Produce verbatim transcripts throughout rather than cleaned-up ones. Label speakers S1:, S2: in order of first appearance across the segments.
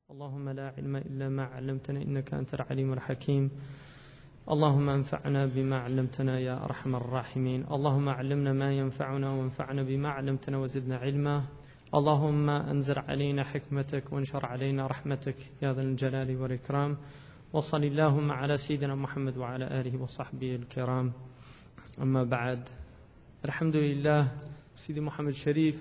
S1: اللهم لا علم إلا ما علمتنا إنك أنت العليم الحكيم. اللهم انفعنا بما علمتنا يا أرحم الراحمين. اللهم علمنا ما ينفعنا وانفعنا بما علمتنا وزدنا علما. اللهم أنزل علينا حكمتك وانشر علينا رحمتك يا ذا الجلال والإكرام. وصل اللهم على سيدنا محمد وعلى آله وصحبه الكرام. أما بعد, Alhamdulillah, Sidi Muhammad Sharif,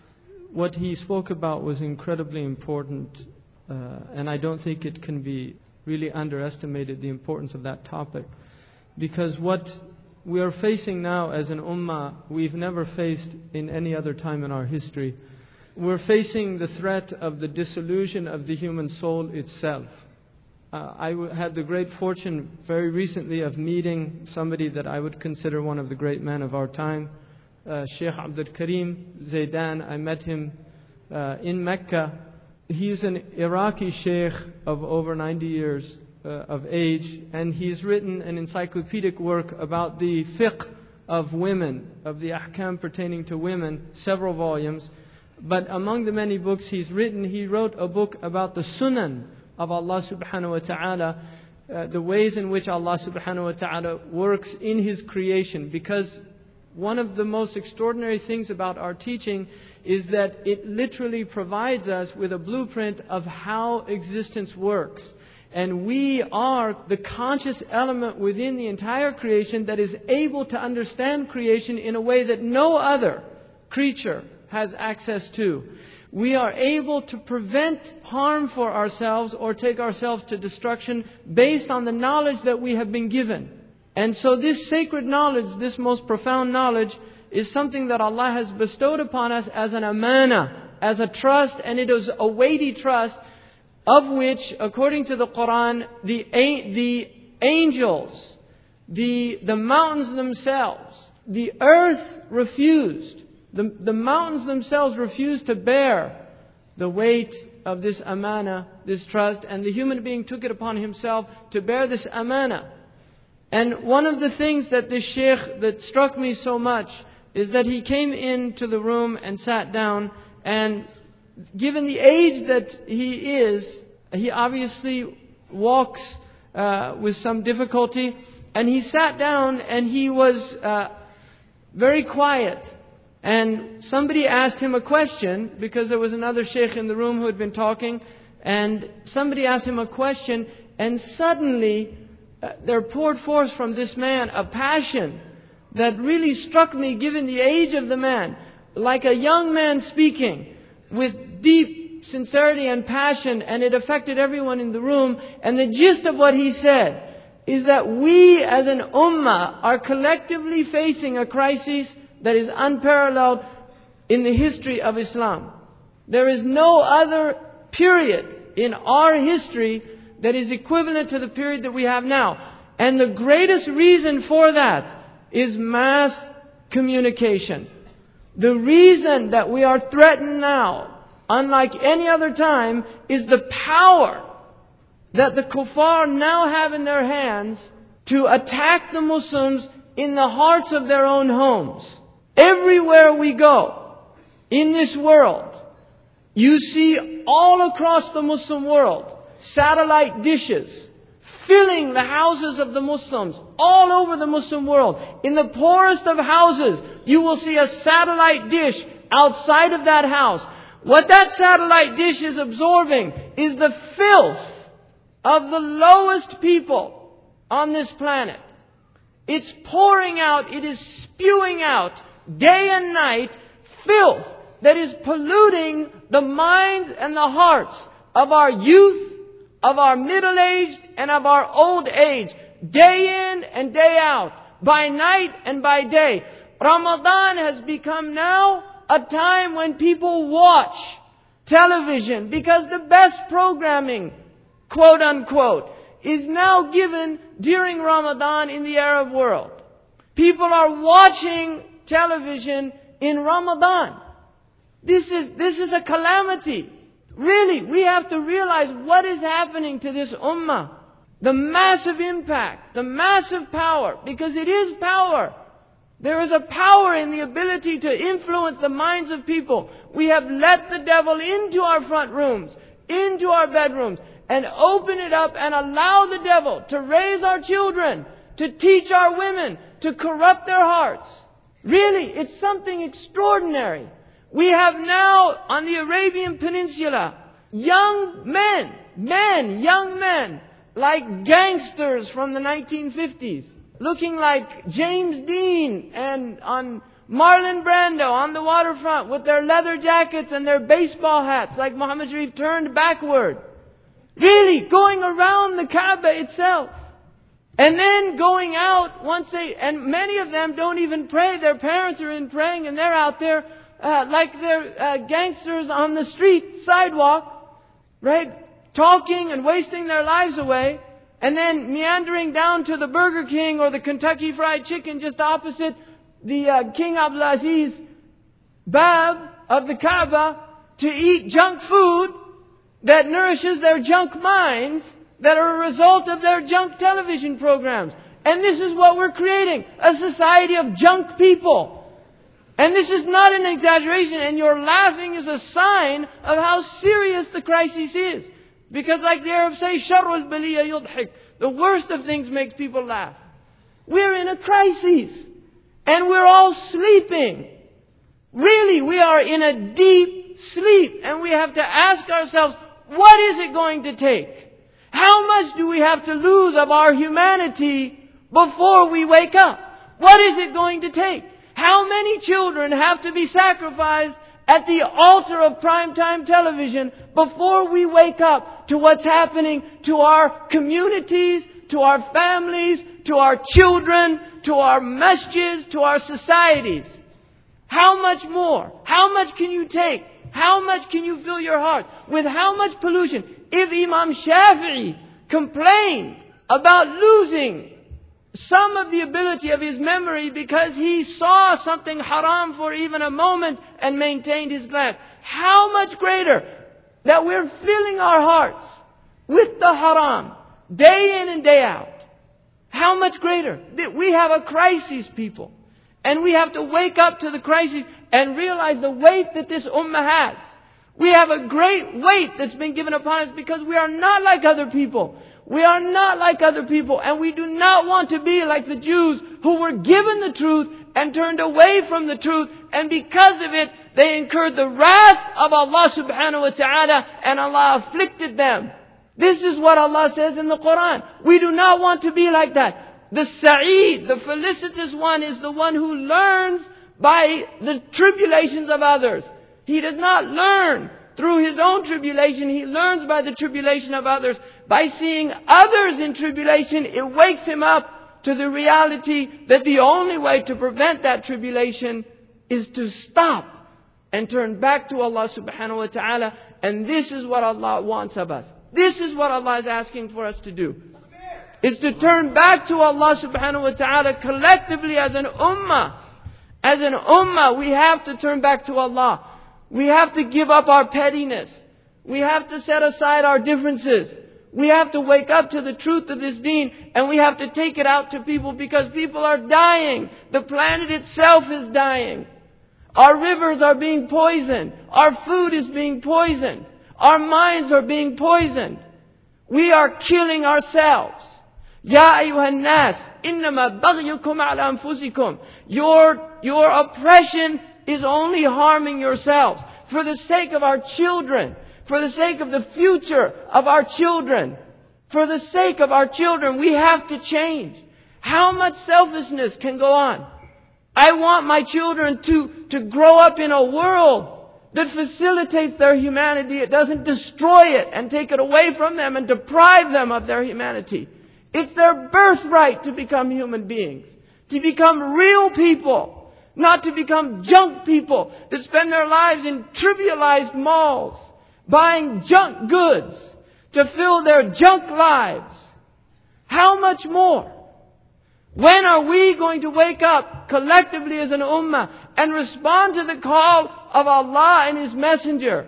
S1: what he spoke about was incredibly important, uh, and I don't think it can be really underestimated, the importance of that topic, because what we are facing now as an ummah, we've never faced in any other time in our history. We're facing the threat of the dissolution of the human soul itself. Uh, I w- had the great fortune very recently of meeting somebody that I would consider one of the great men of our time, uh, Sheikh Abdul Karim Zaidan. I met him uh, in Mecca. He's an Iraqi sheikh of over ninety years uh, of age, and he's written an encyclopedic work about the fiqh of women, of the ahkam pertaining to women, several volumes. But among the many books he's written, he wrote a book about the sunan of Allah subhanahu wa ta'ala, uh, the ways in which Allah subhanahu wa ta'ala works in His creation. Because one of the most extraordinary things about our teaching is that it literally provides us with a blueprint of how existence works. And we are the conscious element within the entire creation that is able to understand creation in a way that no other creature has access to. We are able to prevent harm for ourselves or take ourselves to destruction based on the knowledge that we have been given. And so this sacred knowledge, this most profound knowledge, is something that Allah has bestowed upon us as an amana, as a trust, and it is a weighty trust, of which, according to the Quran, the, the angels, the, the mountains themselves, the earth refused. The, the mountains themselves refused to bear the weight of this amana, this trust, and the human being took it upon himself to bear this amana. And one of the things that this sheikh that struck me so much is that he came into the room and sat down, and given the age that he is, he obviously walks uh, with some difficulty, and he sat down and he was uh, very quiet. And somebody asked him a question, because there was another sheikh in the room who had been talking, and somebody asked him a question, and suddenly uh, there poured forth from this man a passion that really struck me, given the age of the man, like a young man speaking with deep sincerity and passion, and it affected everyone in the room. And the gist of what he said is that we as an ummah are collectively facing a crisis that is unparalleled in the history of Islam. There is no other period in our history that is equivalent to the period that we have now. And the greatest reason for that is mass communication. The reason that we are threatened now, unlike any other time, is the power that the kuffar now have in their hands to attack the Muslims in the hearts of their own homes. Everywhere we go in this world, you see all across the Muslim world satellite dishes filling the houses of the Muslims all over the Muslim world. In the poorest of houses, you will see a satellite dish outside of that house. What that satellite dish is absorbing is the filth of the lowest people on this planet. It's pouring out, it is spewing out day and night filth that is polluting the minds and the hearts of our youth, of our middle-aged, and of our old age, day in and day out, by night and by day. Ramadan has become now a time when people watch television because the best programming, quote unquote, is now given during Ramadan in the Arab world. People are watching television in Ramadan. This is, this is a calamity. Really, we have to realize what is happening to this ummah. The massive impact, the massive power, because it is power. There is a power in the ability to influence the minds of people. We have let the devil into our front rooms,
S2: into our bedrooms and open it up and allow the devil to raise our children, to teach our women, to corrupt their hearts. Really, it's something extraordinary. We have now on the Arabian Peninsula young men, men, young men, like gangsters from the nineteen fifties, looking like James Dean and on Marlon Brando on the waterfront with their leather jackets and their baseball hats like Muhammad Sharif turned backward. Really, going around the Kaaba itself. And then going out once they, and many of them don't even pray. Their parents are in praying and they're out there uh, like they're uh, gangsters on the street, sidewalk, right? Talking and wasting their lives away. And then meandering down to the Burger King or the Kentucky Fried Chicken just opposite the uh, King Abdulaziz Bab of the Kaaba to eat junk food that nourishes their junk minds, that are a result of their junk television programs. And this is what we're creating, a society of junk people. And this is not an exaggeration, and your laughing is a sign of how serious the crisis is. Because like the Arabs say, شَرُّ الْبَلِيَّ يُضْحِكُ, the worst of things makes people laugh. We're in a crisis, and we're all sleeping. Really, we are in a deep sleep, and we have to ask ourselves, what is it going to take? How much do we have to lose of our humanity before we wake up? What is it going to take? How many children have to be sacrificed at the altar of primetime television before we wake up to what's happening to our communities, to our families, to our children, to our masjids, to our societies? How much more? How much can you take? How much can you fill your heart? With how much pollution? If Imam Shafi'i complained about losing some of the ability of his memory because he saw something haram for even a moment and maintained his glance, how much greater that we're filling our hearts with the haram day in and day out. How much greater that we have a crisis, people. And we have to wake up to the crisis and realize the weight that this ummah has. We have a great weight that's been given upon us because we are not like other people. We are not like other people, and we do not want to be like the Jews who were given the truth and turned away from the truth, and because of it, they incurred the wrath of Allah subhanahu wa ta'ala, and Allah afflicted them. This is what Allah says in the Quran. We do not want to be like that. The Sa'id, the felicitous one, is the one who learns by the tribulations of others. He does not learn through his own tribulation. He learns by the tribulation of others. By seeing others in tribulation, it wakes him up to the reality that the only way to prevent that tribulation is to stop and turn back to Allah subhanahu wa ta'ala. And this is what Allah wants of us. This is what Allah is asking for us to do. It's to turn back to Allah subhanahu wa ta'ala collectively as an ummah. As an ummah, we have to turn back to Allah. We have to give up our pettiness. We have to set aside our differences. We have to wake up to the truth of this deen, and we have to take it out to people because people are dying. The planet itself is dying. Our rivers are being poisoned. Our food is being poisoned. Our minds are being poisoned. We are killing ourselves. Ya ayyuhan nas, innama baghyukum ala anfusikum. Your, your oppression is only harming yourselves. For the sake of our children, for the sake of the future of our children, for the sake of our children, we have to change. How much selfishness can go on? I want my children to, to grow up in a world that facilitates their humanity. It doesn't destroy it and take it away from them and deprive them of their humanity. It's their birthright to become human beings, to become real people, not to become junk people that spend their lives in trivialized malls, buying junk goods to fill their junk lives. How much more? When are we going to wake up collectively as an ummah and respond to the call of Allah and His Messenger?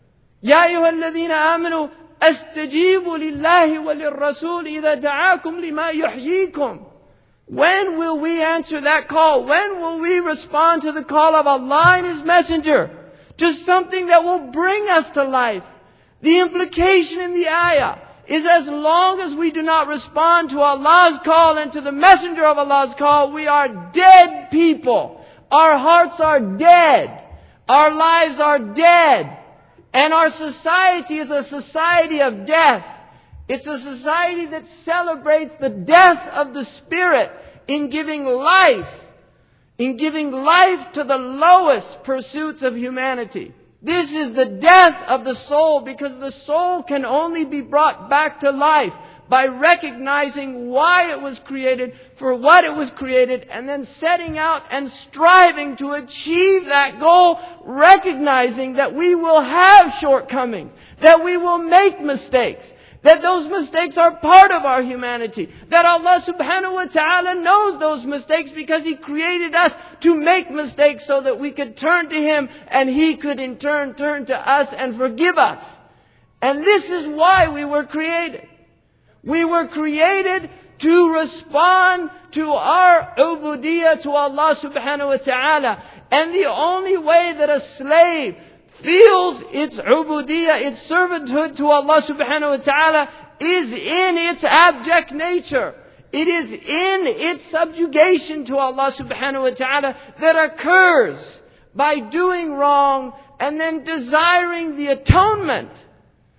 S2: Ya ayyuhalladhina amanu astajibu lillahi wa lirrasul idha da'akum lima yuhyikum. When will we answer that call? When will we respond to the call of Allah and His Messenger? To something that will bring us to life, The implication in the ayah is as long as we do not respond to Allah's call and to the messenger of Allah's call, we are dead people. Our hearts are dead. Our lives are dead. And our society is a society of death. It's a society that celebrates the death of the spirit in giving life, in giving life to the lowest pursuits of humanity. This is the death of the soul, because the soul can only be brought back to life by recognizing why it was created, for what it was created, and then setting out and striving to achieve that goal, recognizing that we will have shortcomings, that we will make mistakes, that those mistakes are part of our humanity, that Allah subhanahu wa ta'ala knows those mistakes because He created us to make mistakes so that we could turn to Him and He could in turn turn to us and forgive us. And this is why we were created. We were created to respond to our ubudiyah to Allah subhanahu wa ta'ala. And the only way that a slave feels its ubudiyah, its servanthood to Allah subhanahu wa ta'ala, is in its abject nature. It is in its subjugation to Allah subhanahu wa ta'ala that occurs by doing wrong and then desiring the atonement,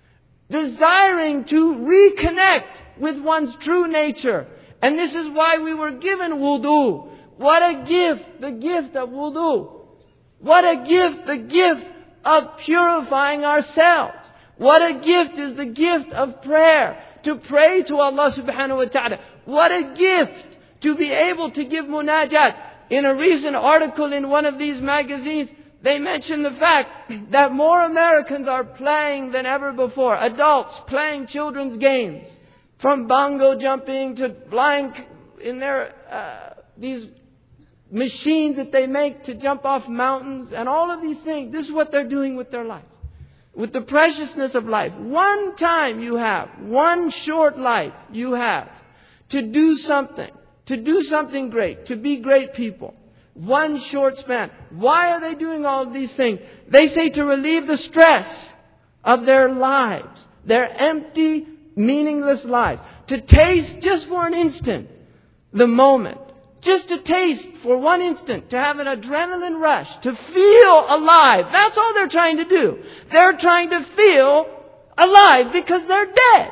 S2: desiring to reconnect with one's true nature. And this is why we were given wudu. What a gift, the gift of wudu. What a gift, the gift of purifying ourselves. What a gift is the gift of prayer, to pray to Allah subhanahu wa ta'ala. What a gift to be able to give munajat. In a recent article in one of these magazines, they mentioned the fact that more Americans are playing than ever before. Adults playing children's games. From bongo jumping to flying in their, uh, these machines that they make to jump off mountains and all of these things. This is what they're doing with their lives. With the preciousness of life. One time you have, one short life you have to do something, to do something great, to be great people. One short span. Why are they doing all of these things? They say to relieve the stress of their lives, their empty, meaningless lives. To taste just for an instant the moment. Just to taste for one instant, to have an adrenaline rush, to feel alive. That's all they're trying to do. They're trying to feel alive because they're dead.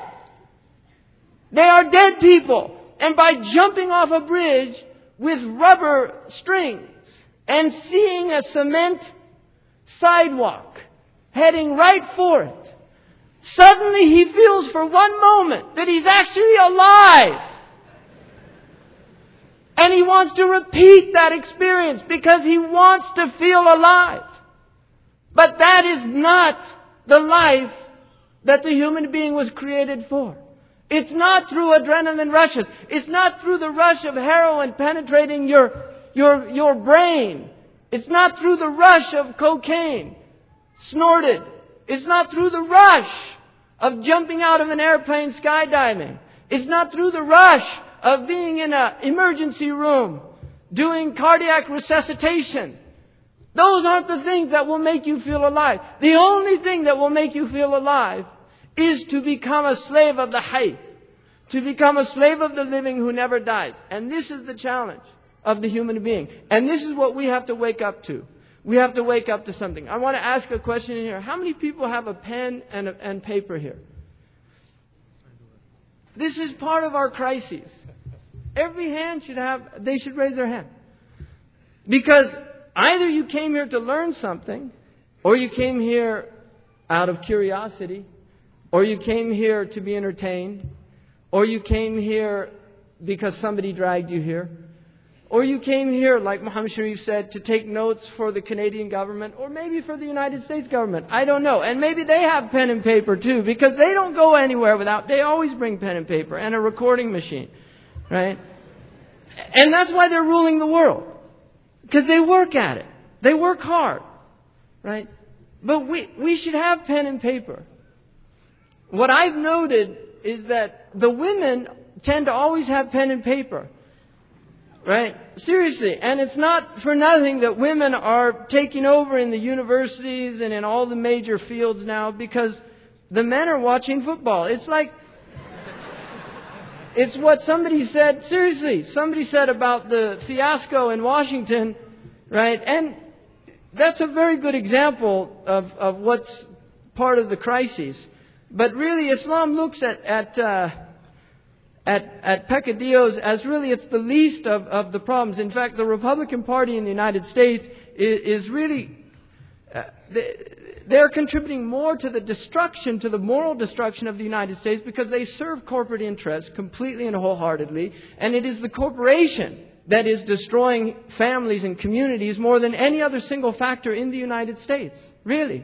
S2: They are dead people. And by jumping off a bridge with rubber strings and seeing a cement sidewalk heading right for it, suddenly he feels for one moment that he's actually alive. And he wants to repeat that experience because he wants to feel alive. But that is not the life that the human being was created for. It's not through adrenaline rushes. It's not through the rush of heroin penetrating your, your, your brain. It's not through the rush of cocaine snorted. It's not through the rush of jumping out of an airplane skydiving. It's not through the rush of being in an emergency room, doing cardiac resuscitation. Those aren't the things that will make you feel alive. The only thing that will make you feel alive is to become a slave of the hayy, to become a slave of the living who never dies. And this is the challenge of the human being. And this is what we have to wake up to. We have to wake up to something. I want to ask a question in here. How many people have a pen and, a, and paper here? This is part of our crises. Every hand should have, they should raise their hand. Because either you came here to learn something, or you came here out of curiosity, or you came here to be entertained, or you came here because somebody dragged you here, or you came here, like Muhammad Sharif said, to take notes for the Canadian government, or maybe for the United States government. I don't know. And maybe they have pen and paper too, because they don't go anywhere without, they always bring pen and paper and a recording machine. Right? And that's why they're ruling the world. Because they work at it. They work hard. Right? But we, we should have pen and paper. What I've noted is that the women tend to always have pen and paper. Right? Seriously. And it's not for nothing that women are taking over in the universities and in all the major fields now, because the men are watching football. It's like, it's what somebody said, seriously, somebody said about the fiasco in Washington, right? And that's a very good example of, of what's part of the crises. But really, Islam looks at at uh, at, at peccadillos as really it's the least of, of the problems. In fact, the Republican Party in the United States is, is really, uh, they, they're contributing more to the destruction, to the moral destruction of the United States because they serve corporate interests completely and wholeheartedly. And it is the corporation that is destroying families and communities more than any other single factor in the United States, really.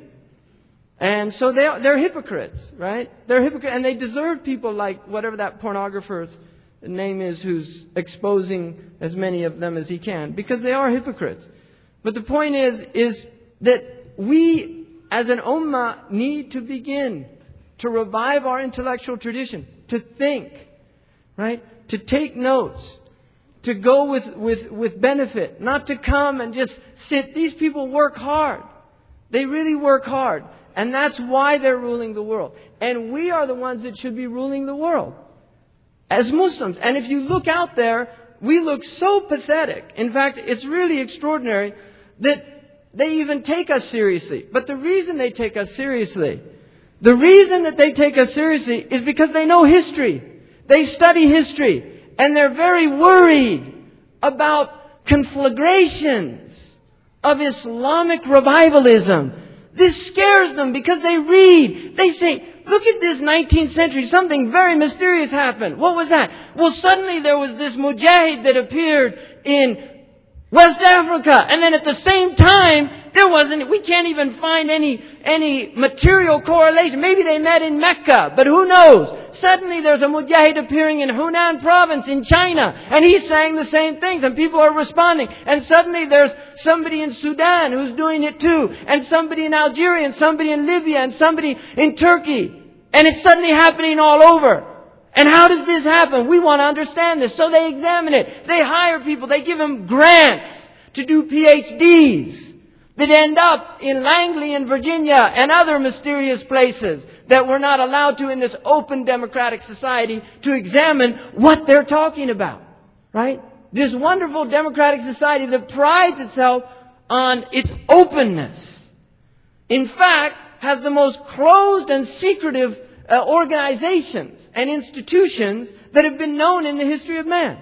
S2: And so they are, they're hypocrites, right? They're hypocrites, and they deserve people like whatever that pornographer's name is who's exposing as many of them as he can, because they are hypocrites. But the point is, is that we as an ummah need to begin to revive our intellectual tradition, to think, right? To take notes, to go with, with, with benefit, not to come and just sit. These people work hard. They really work hard. And that's why they're ruling the world. And we are the ones that should be ruling the world as Muslims. And if you look out there, we look so pathetic. In fact, it's really extraordinary that they even take us seriously. But the reason they take us seriously, the reason that they take us seriously is because they know history. They study history. And they're very worried about conflagrations of Islamic revivalism. This scares them because they read. They say, look at this nineteenth century. Something very mysterious happened. What was that? Well, suddenly there was this mujahid that appeared in West Africa. And then at the same time, there wasn't, we can't even find any, any material correlation. Maybe they met in Mecca, but who knows? Suddenly there's a mujahid appearing in Hunan province in China, and he's saying the same things, and people are responding. And suddenly there's somebody in Sudan who's doing it too, and somebody in Algeria, and somebody in Libya, and somebody in Turkey. And it's suddenly happening all over. And how does this happen? We want to understand this. So they examine it. They hire people. They give them grants to do P H Ds that end up in Langley in Virginia and other mysterious places that we're not allowed to in this open democratic society to examine what they're talking about. Right? This wonderful democratic society that prides itself on its openness. In fact, has the most closed and secretive Uh, organizations and institutions that have been known in the history of man.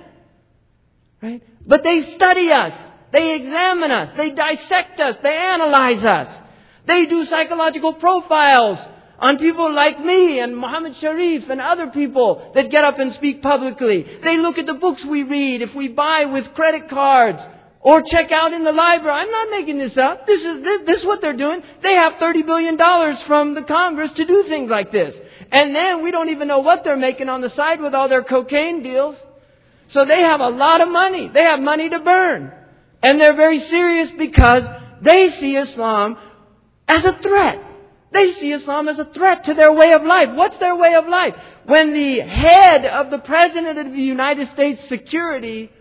S2: Right? But they study us. They examine us. They dissect us. They analyze us. They do psychological profiles on people like me and Muhammad Sharif and other people that get up and speak publicly. They look at the books we read, if we buy with credit cards, or check out in the library. I'm not making this up. This is this, this is what they're doing. They have thirty billion dollars from the Congress to do things like this. And then we don't even know what they're making on the side with all their cocaine deals. So they have a lot of money. They have money to burn. And they're very serious because they see Islam as a threat. They see Islam as a threat to their way of life. What's their way of life? When the head of the President of the United States Security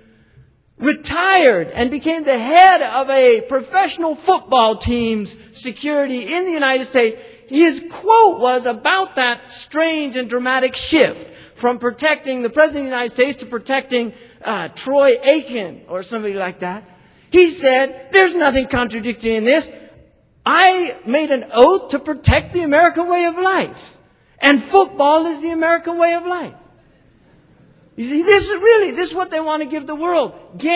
S2: retired and became the head of a professional football team's security in the United States, his quote was about that strange and dramatic shift from protecting the President of the United States to protecting uh, Troy Aiken or somebody like that. He said, there's nothing contradictory in this. I made an oath to protect the American way of life. And football is the American way of life. You see, this is really, this is what they want to give the world.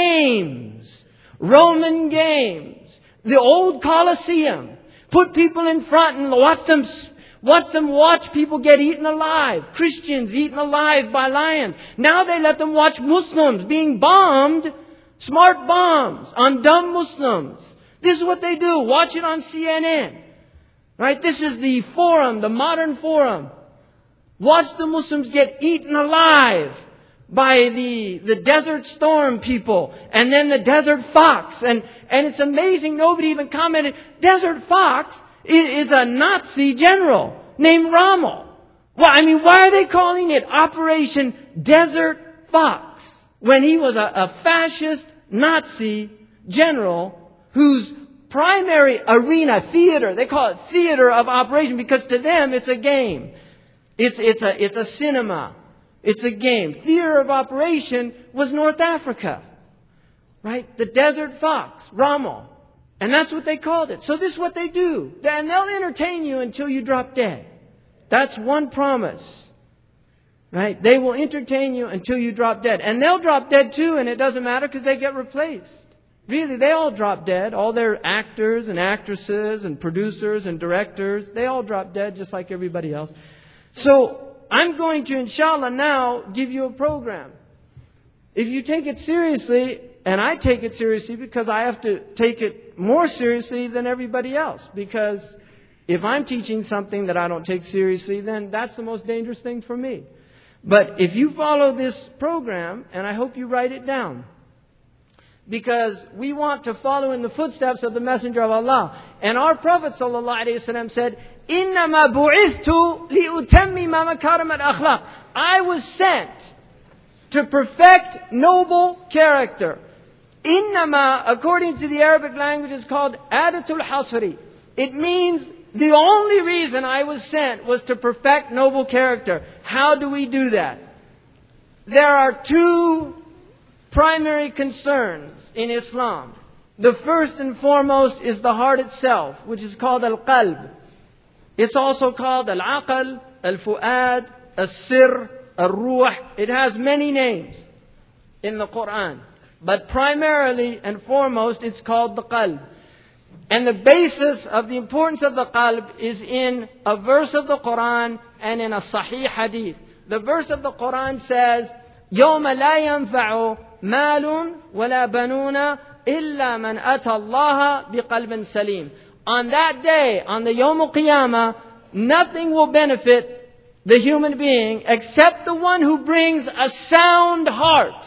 S2: Games. Roman games. The old Colosseum. Put people in front and watch them, watch them watch people get eaten alive. Christians eaten alive by lions. Now they let them watch Muslims being bombed. Smart bombs on dumb Muslims. This is what they do. Watch it on C N N. Right? This is the forum, the modern forum. Watch the Muslims get eaten alive by the, the Desert Storm people, and then the Desert Fox. And, and it's amazing, nobody even commented. Desert Fox is, is a Nazi general named Rommel. Well, I mean, why are they calling it Operation Desert Fox when he was a, a fascist Nazi general whose primary arena, theater. They call it theater of operation because to them it's a game. It's, it's, a, it's a cinema. It's a game. Theater of operation was North Africa. Right? The desert fox, Rommel. And that's what they called it. So this is what they do. And they'll entertain you until you drop dead. That's one promise. Right? They will entertain you until you drop dead. And they'll drop dead too, and it doesn't matter because they get replaced. Really, they all drop dead. All their actors and actresses and producers and directors, they all drop dead just like everybody else. So I'm going to, inshallah, now give you a program. If you take it seriously, and I take it seriously because I have to take it more seriously than everybody else. Because if I'm teaching something that I don't take seriously, then that's the most dangerous thing for me. But if you follow this program, and I hope you write it down, because we want to follow in the footsteps of the Messenger of Allah. And our Prophet ﷺ said, إِنَّمَا بُعِثْتُ لِأُتَمِّمَ مَكَارِمَ الْأَخْلَاقِ I was sent to perfect noble character. إِنَّمَا, according to the Arabic language, is called Adatul Hasri. It means the only reason I was sent was to perfect noble character. How do we do that? There are two primary concerns in Islam. The first and foremost is the heart itself, which is called al-qalb. It's also called al-aql, al-fu'ad, al-sir, al-ruh. It has many names in the Quran. But primarily and foremost, it's called the qalb. And the basis of the importance of the qalb is in a verse of the Quran and in a sahih hadith. The verse of the Quran says, يَوْمَ لَا يَنْفَعُ مَالٌ وَلَا بَنُونَ إِلَّا مَنْ أَتَى اللَّهَ بِقَلْبٍ سَلِيمٍ On that day, on the Yawm al-Qiyamah, nothing will benefit the human being except the one who brings a sound heart.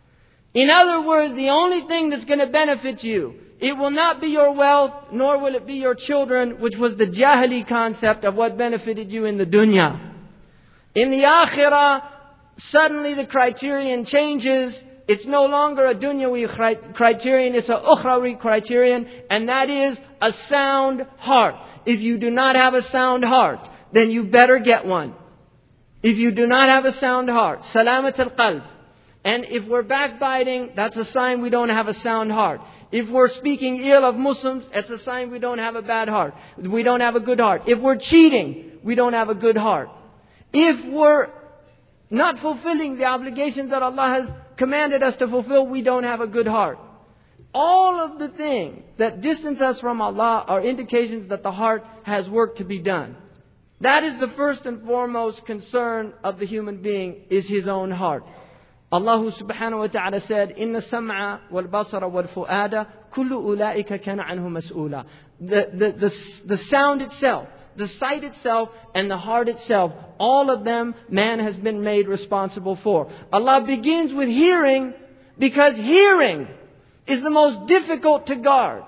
S2: In other words, the only thing that's going to benefit you, it will not be your wealth, nor will it be your children, which was the Jahili concept of what benefited you in the dunya. In the akhirah, suddenly the criterion changes. It's no longer a dunyawi criterion, it's an ukhrawi criterion, and that is a sound heart. If you do not have a sound heart, then you better get one. If you do not have a sound heart, salamat al-qalb. And if we're backbiting, that's a sign we don't have a sound heart. If we're speaking ill of Muslims, it's a sign we don't have a bad heart. We don't have a good heart. If we're cheating, we don't have a good heart. If we're not fulfilling the obligations that Allah has commanded us to fulfill, we don't have a good heart. All of the things that distance us from Allah are indications that the heart has work to be done. That is the first and foremost concern of the human being, is his own heart. Allah subhanahu wa ta'ala said, إِنَّ السَّمْعَ وَالْبَصَرَ وَالْفُؤَادَ كُلُّ أُولَٰئِكَ كَانَ عَنْهُ مَسْئُولًا. The, the, the, the sound itself, the sight itself, and the heart itself, all of them man has been made responsible for. Allah begins with hearing, because hearing is the most difficult to guard.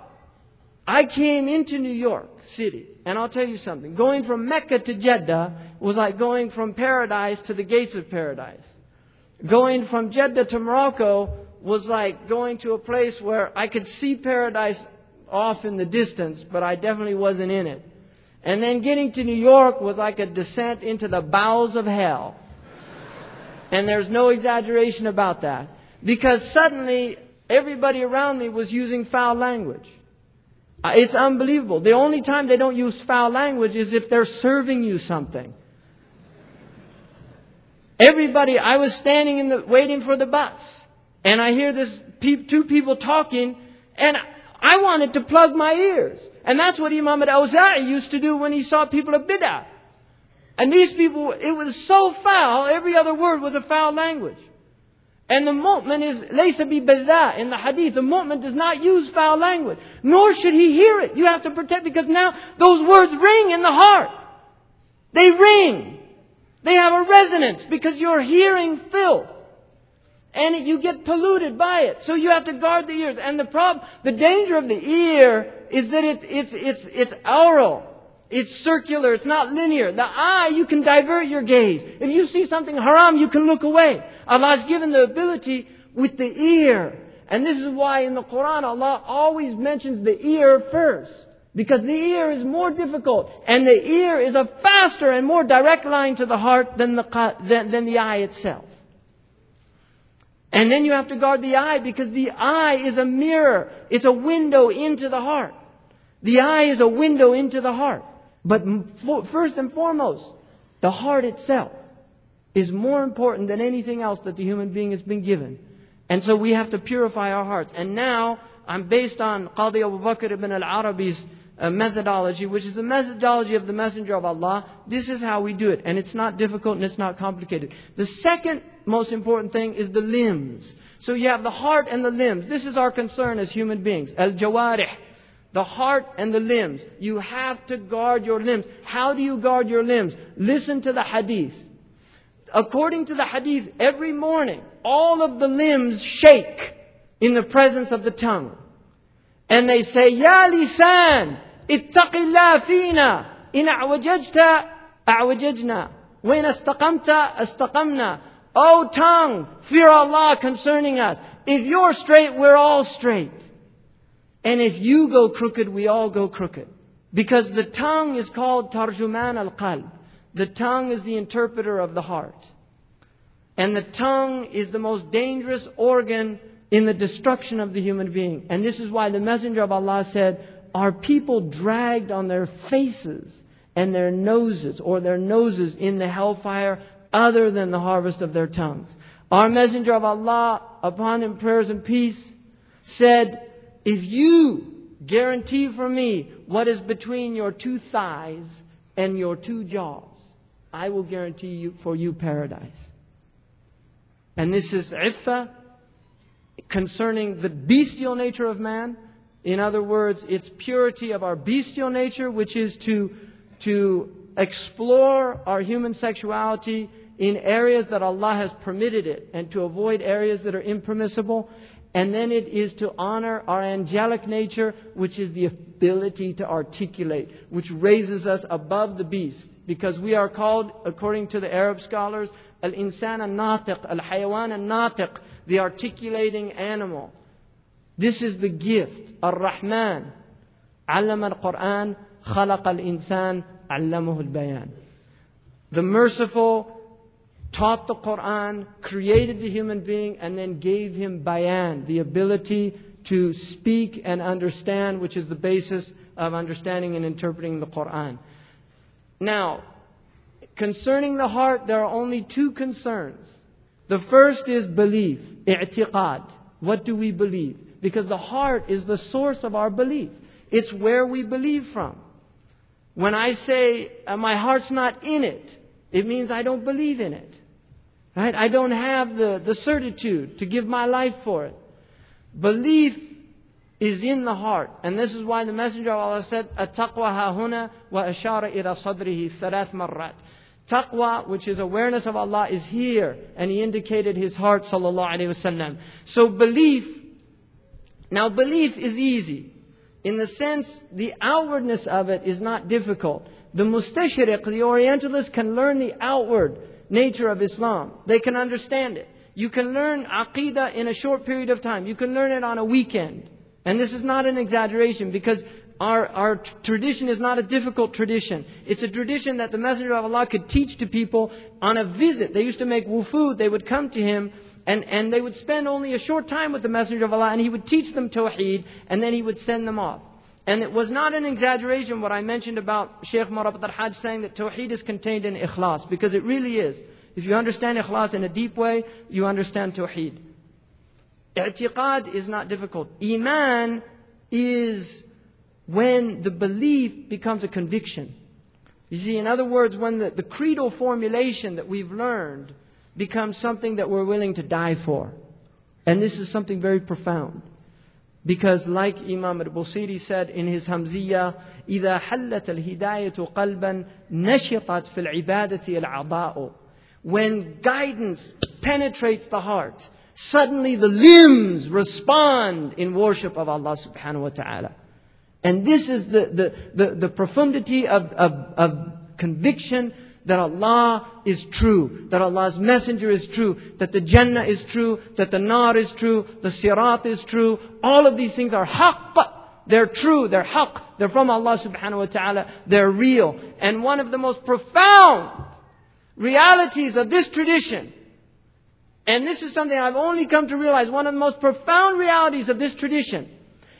S2: I came into New York City, and I'll tell you something. Going from Mecca to Jeddah was like going from paradise to the gates of paradise. Going from Jeddah to Morocco was like going to a place where I could see paradise off in the distance, but I definitely wasn't in it. And then getting to New York was like a descent into the bowels of hell. And there's no exaggeration about that. Because suddenly, everybody around me was using foul language. It's unbelievable. The only time they don't use foul language is if they're serving you something. Everybody, I was standing in the, waiting for the bus. And I hear this, pe- two people talking, and I wanted to plug my ears. And that's what Imam al-Awza'i used to do when he saw people of bid'ah. And these people, it was so foul, every other word was a foul language. And the mu'min is, laysa bi badha, in the hadith, the mu'min does not use foul language. Nor should he hear it. You have to protect, because now those words ring in the heart. They ring. They have a resonance because you're hearing filth. And you get polluted by it. So you have to guard the ears. And the problem, the danger of the ear is that it, it's, it's, it's aural. It's circular. It's not linear. The eye, you can divert your gaze. If you see something haram, you can look away. Allah has given the ability with the ear. And this is why in the Quran Allah always mentions the ear first. Because the ear is more difficult. And the ear is a faster and more direct line to the heart than the, than, than the eye itself. And then you have to guard the eye because the eye is a mirror. It's a window into the heart. The eye is a window into the heart. But first and foremost, the heart itself is more important than anything else that the human being has been given. And so we have to purify our hearts. And now, I'm based on Qadi Abu Bakr ibn al-Arabi's uh, methodology, which is the methodology of the Messenger of Allah. This is how we do it. And it's not difficult and it's not complicated. The second most important thing is the limbs. So you have the heart and the limbs. This is our concern as human beings. Al-Jawarih. The heart and the limbs. You have to guard your limbs. How do you guard your limbs? Listen to the hadith. According to the hadith, every morning, all of the limbs shake in the presence of the tongue. And they say, Ya lisan, ittaqillah fina, in a'wajajta, a'wajajna, wa in astaqamta, astaqamna. O tongue, fear Allah concerning us. If you're straight, we're all straight. And if you go crooked, we all go crooked. Because the tongue is called tarjuman al-qalb. The tongue is the interpreter of the heart. And the tongue is the most dangerous organ in the destruction of the human being. And this is why the Messenger of Allah said, are people dragged on their faces and their noses, or their noses in the hellfire, other than the harvest of their tongues? Our Messenger of Allah, upon him prayers and peace, said, if you guarantee for me what is between your two thighs and your two jaws, I will guarantee you for you paradise. And this is iffa concerning the bestial nature of man. In other words, it's purity of our bestial nature, which is to, to explore our human sexuality in areas that Allah has permitted it, and to avoid areas that are impermissible. And then it is to honor our angelic nature, which is the ability to articulate, which raises us above the beast. Because we are called, according to the Arab scholars, al-insan al-natiq, al-hayawan al-natiq, the articulating animal. This is the gift. Ar-Rahman, allama al-Quran, khalaq al-insan, allamahu al-bayan. The merciful taught the Quran, created the human being, and then gave him bayan, the ability to speak and understand, which is the basis of understanding and interpreting the Quran. Now, concerning the heart, there are only two concerns. The first is belief, i'tiqad. What do we believe? Because the heart is the source of our belief. It's where we believe from. When I say, uh, my heart's not in it, it means I don't believe in it. Right? I don't have the, the certitude to give my life for it. Belief is in the heart. And this is why the Messenger of Allah said, At-taqwa hahuna wa ashara ila sadrihi thalath marrat. Taqwa, which is awareness of Allah, is here. And he indicated his heart, sallallahu alayhi wasallam. So belief, now belief is easy. In the sense, the outwardness of it is not difficult. The mustashriq, the Orientalist, can learn the outward nature of Islam. They can understand it. You can learn Aqidah in a short period of time. You can learn it on a weekend. And this is not an exaggeration, because our, our tradition is not a difficult tradition. It's a tradition that the Messenger of Allah could teach to people on a visit. They used to make wufud. They would come to him and, and they would spend only a short time with the Messenger of Allah, and he would teach them Tawheed, and then he would send them off. And it was not an exaggeration what I mentioned about Shaykh Murabat al-Hajj saying that Tawheed is contained in Ikhlas, because it really is. If you understand Ikhlas in a deep way, you understand Tawheed. I'tiqad is not difficult. Iman is when the belief becomes a conviction. You see, in other words, when the, the creedal formulation that we've learned becomes something that we're willing to die for. And this is something very profound. Because like Imam al-Busiri said in his Hamziyah, إِذَا حَلَّتَ الْهِدَايَةُ قَلْبًا نَشِطَتْ فِي الْعِبَادَةِ الْعَضَاءُ. When guidance penetrates the heart, suddenly the limbs respond in worship of Allah subhanahu wa ta'ala. And this is the, the, the, the profundity of, of, of conviction that Allah is true, that Allah's messenger is true, that the Jannah is true, that the Nar is true, the Sirat is true. All of these things are haqq. They're true, they're haqq, they're from Allah subhanahu wa ta'ala, they're real. And one of the most profound realities of this tradition, and this is something I've only come to realize, one of the most profound realities of this tradition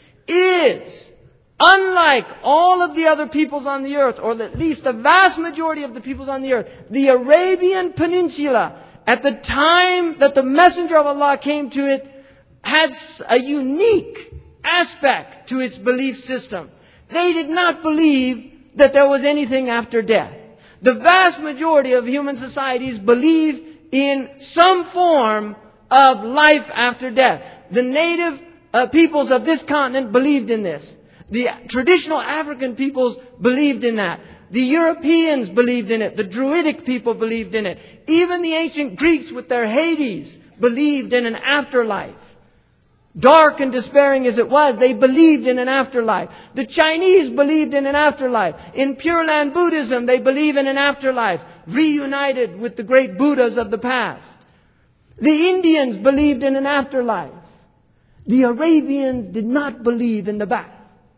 S2: is, unlike all of the other peoples on the earth, or at least the vast majority of the peoples on the earth, the Arabian Peninsula, at the time that the Messenger of Allah came to it, had a unique aspect to its belief system. They did not believe that there was anything after death. The vast majority of human societies believe in some form of life after death. The native uh, peoples of this continent believed in this. The traditional African peoples believed in that. The Europeans believed in it. The Druidic people believed in it. Even the ancient Greeks with their Hades believed in an afterlife. Dark and despairing as it was, they believed in an afterlife. The Chinese believed in an afterlife. In Pure Land Buddhism, they believe in an afterlife, reunited with the great Buddhas of the past. The Indians believed in an afterlife. The Arabians did not believe in the ba'th.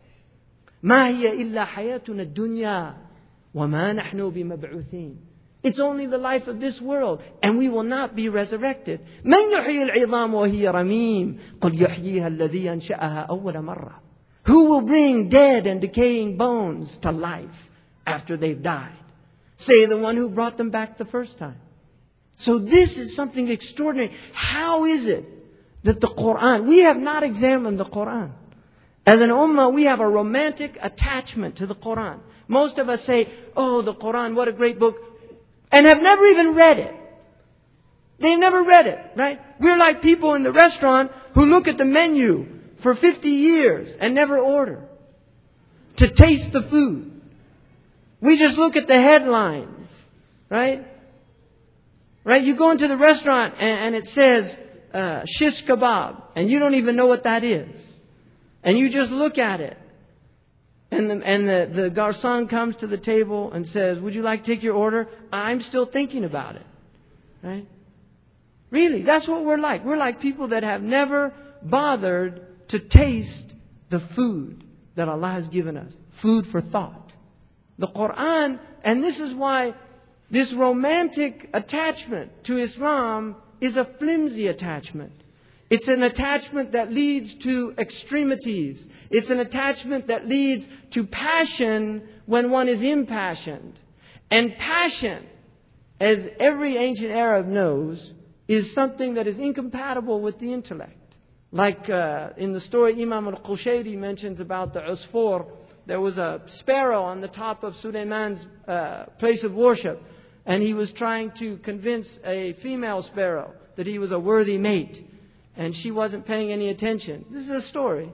S2: مَا هِيَ إِلَّا حَيَاتُنَا الدُّنْيَا وَمَا نَحْنُ بِمَبْعُوثِينَ. It's only the life of this world, and we will not be resurrected. مَنْ يُحْيِي الْعِظَامُ وَهِيَ رَمِيمٌ قُلْ يُحْيِيهَا الَّذِي أَنْشَأَهَا أَوَّلَ مَرَّةٍ. Who will bring dead and decaying bones to life after they've died? Say the one who brought them back the first time. So this is something extraordinary. How is it that the Quran, we have not examined the Quran. As an ummah, we have a romantic attachment to the Quran. Most of us say, oh, the Quran, what a great book, and have never even read it. They've never read it, right? We're like people in the restaurant who look at the menu for fifty years and never order to taste the food. We just look at the headlines, right? Right? You go into the restaurant and, and it says uh, shish kebab, and you don't even know what that is. And you just look at it. And the, and the, the garçon comes to the table and says, would you like to take your order? I'm still thinking about it. Right? Really, that's what we're like. We're like people that have never bothered to taste the food that Allah has given us. Food for thought. The Quran, and this is why this romantic attachment to Islam is a flimsy attachment. It's an attachment that leads to extremities. It's an attachment that leads to passion when one is impassioned. And passion, as every ancient Arab knows, is something that is incompatible with the intellect. Like uh, in the story Imam al-Qushayri mentions about the Usfur, there was a sparrow on the top of Suleiman's uh, place of worship. And he was trying to convince a female sparrow that he was a worthy mate. And she wasn't paying any attention. This is a story.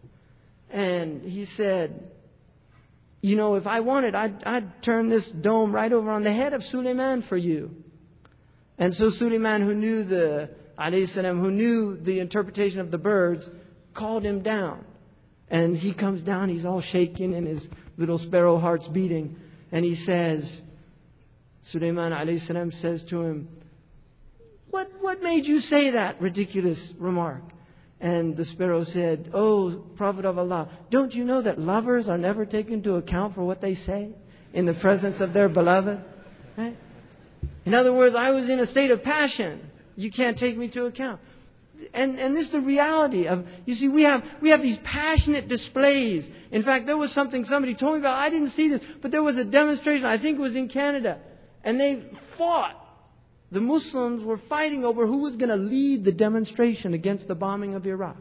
S2: And he said, you know, if I wanted, I'd, I'd turn this dome right over on the head of Suleiman for you. And so Suleiman, who knew the, alayhi salam, who knew the interpretation of the birds, called him down. And he comes down, he's all shaking and his little sparrow heart's beating. And he says, Suleiman alayhi salam says to him, What, what made you say that ridiculous remark? And the sparrow said, oh, Prophet of Allah, don't you know that lovers are never taken into account for what they say in the presence of their beloved? Right? In other words, I was in a state of passion. You can't take me into account. And, and this is the reality of, you see, we have, we have these passionate displays. In fact, there was something somebody told me about. I didn't see this, but there was a demonstration, I think it was in Canada. And they fought. The Muslims were fighting over who was going to lead the demonstration against the bombing of Iraq.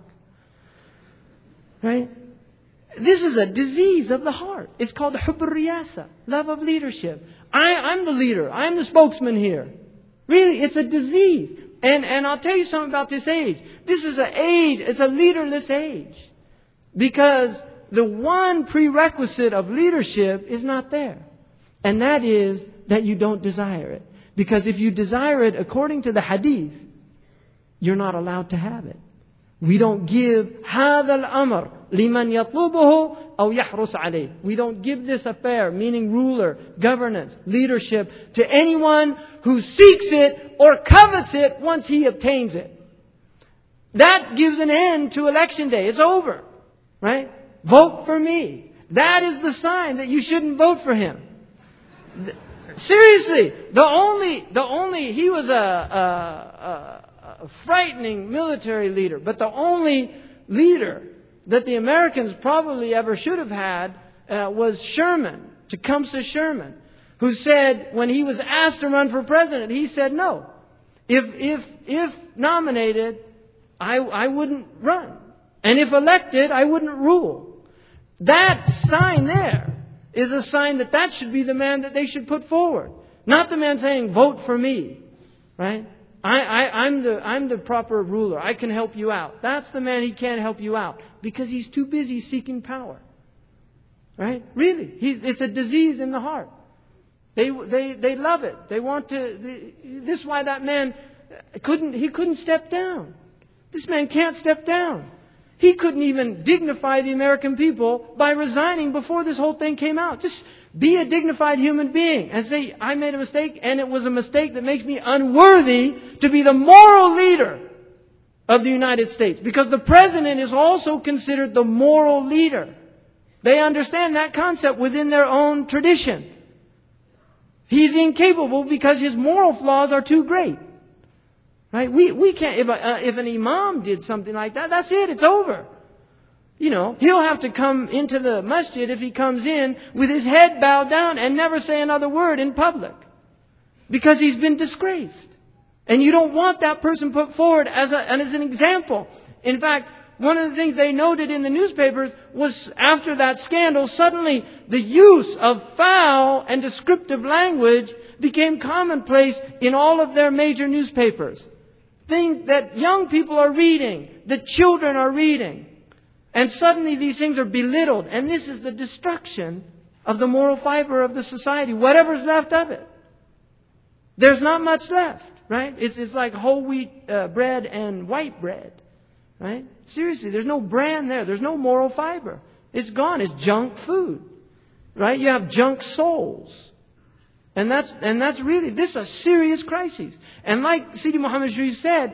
S2: Right? This is a disease of the heart. It's called hubb al-riyasa, love of leadership. I, I'm the leader. I'm the spokesman here. Really, it's a disease. And, and I'll tell you something about this age. This is an age, it's a leaderless age. Because the one prerequisite of leadership is not there. And that is that you don't desire it. Because if you desire it according to the hadith, you're not allowed to have it. We don't give هذا الأمر لمن يطلبه أو يحرص عليه. We don't give this affair, meaning ruler, governance, leadership, to anyone who seeks it or covets it once he obtains it. That gives an end to election day. It's over. Right? Vote for me. That is the sign that you shouldn't vote for him. Seriously, the only, the only, he was a, a, a frightening military leader, but the only leader that the Americans probably ever should have had uh, was Sherman, Tecumseh Sherman, who said when he was asked to run for president, he said no. If, if, if nominated, I, I wouldn't run. And if elected, I wouldn't rule. That sign there is a sign that that should be the man that they should put forward. Not the man saying, vote for me. Right? I, I, I'm the, I'm the proper ruler. I can help you out. That's the man he can't help you out. Because he's too busy seeking power. Right? Really. He's, it's a disease in the heart. They, they, they love it. They want to, they, this is why that man couldn't, he couldn't step down. This man can't step down. He couldn't even dignify the American people by resigning before this whole thing came out. Just be a dignified human being and say, I made a mistake and it was a mistake that makes me unworthy to be the moral leader of the United States. Because the president is also considered the moral leader. They understand that concept within their own tradition. He's incapable because his moral flaws are too great. Right? We, we can't, if, a, uh, if an imam did something like that, that's it, it's over. You know, he'll have to come into the masjid if he comes in with his head bowed down and never say another word in public. Because he's been disgraced. And you don't want that person put forward as, a, as an example. In fact, one of the things they noted in the newspapers was after that scandal, suddenly the use of foul and descriptive language became commonplace in all of their major newspapers. Things that young people are reading, that children are reading. And suddenly these things are belittled. And this is the destruction of the moral fiber of the society, whatever's left of it. There's not much left, right? It's, it's like whole wheat uh, bread and white bread, right? Seriously, there's no brand there. There's no moral fiber. It's gone. It's junk food, right? You have junk souls. And that's, and that's really, this is a serious crisis. And like Sidi Muhammad Sharif said,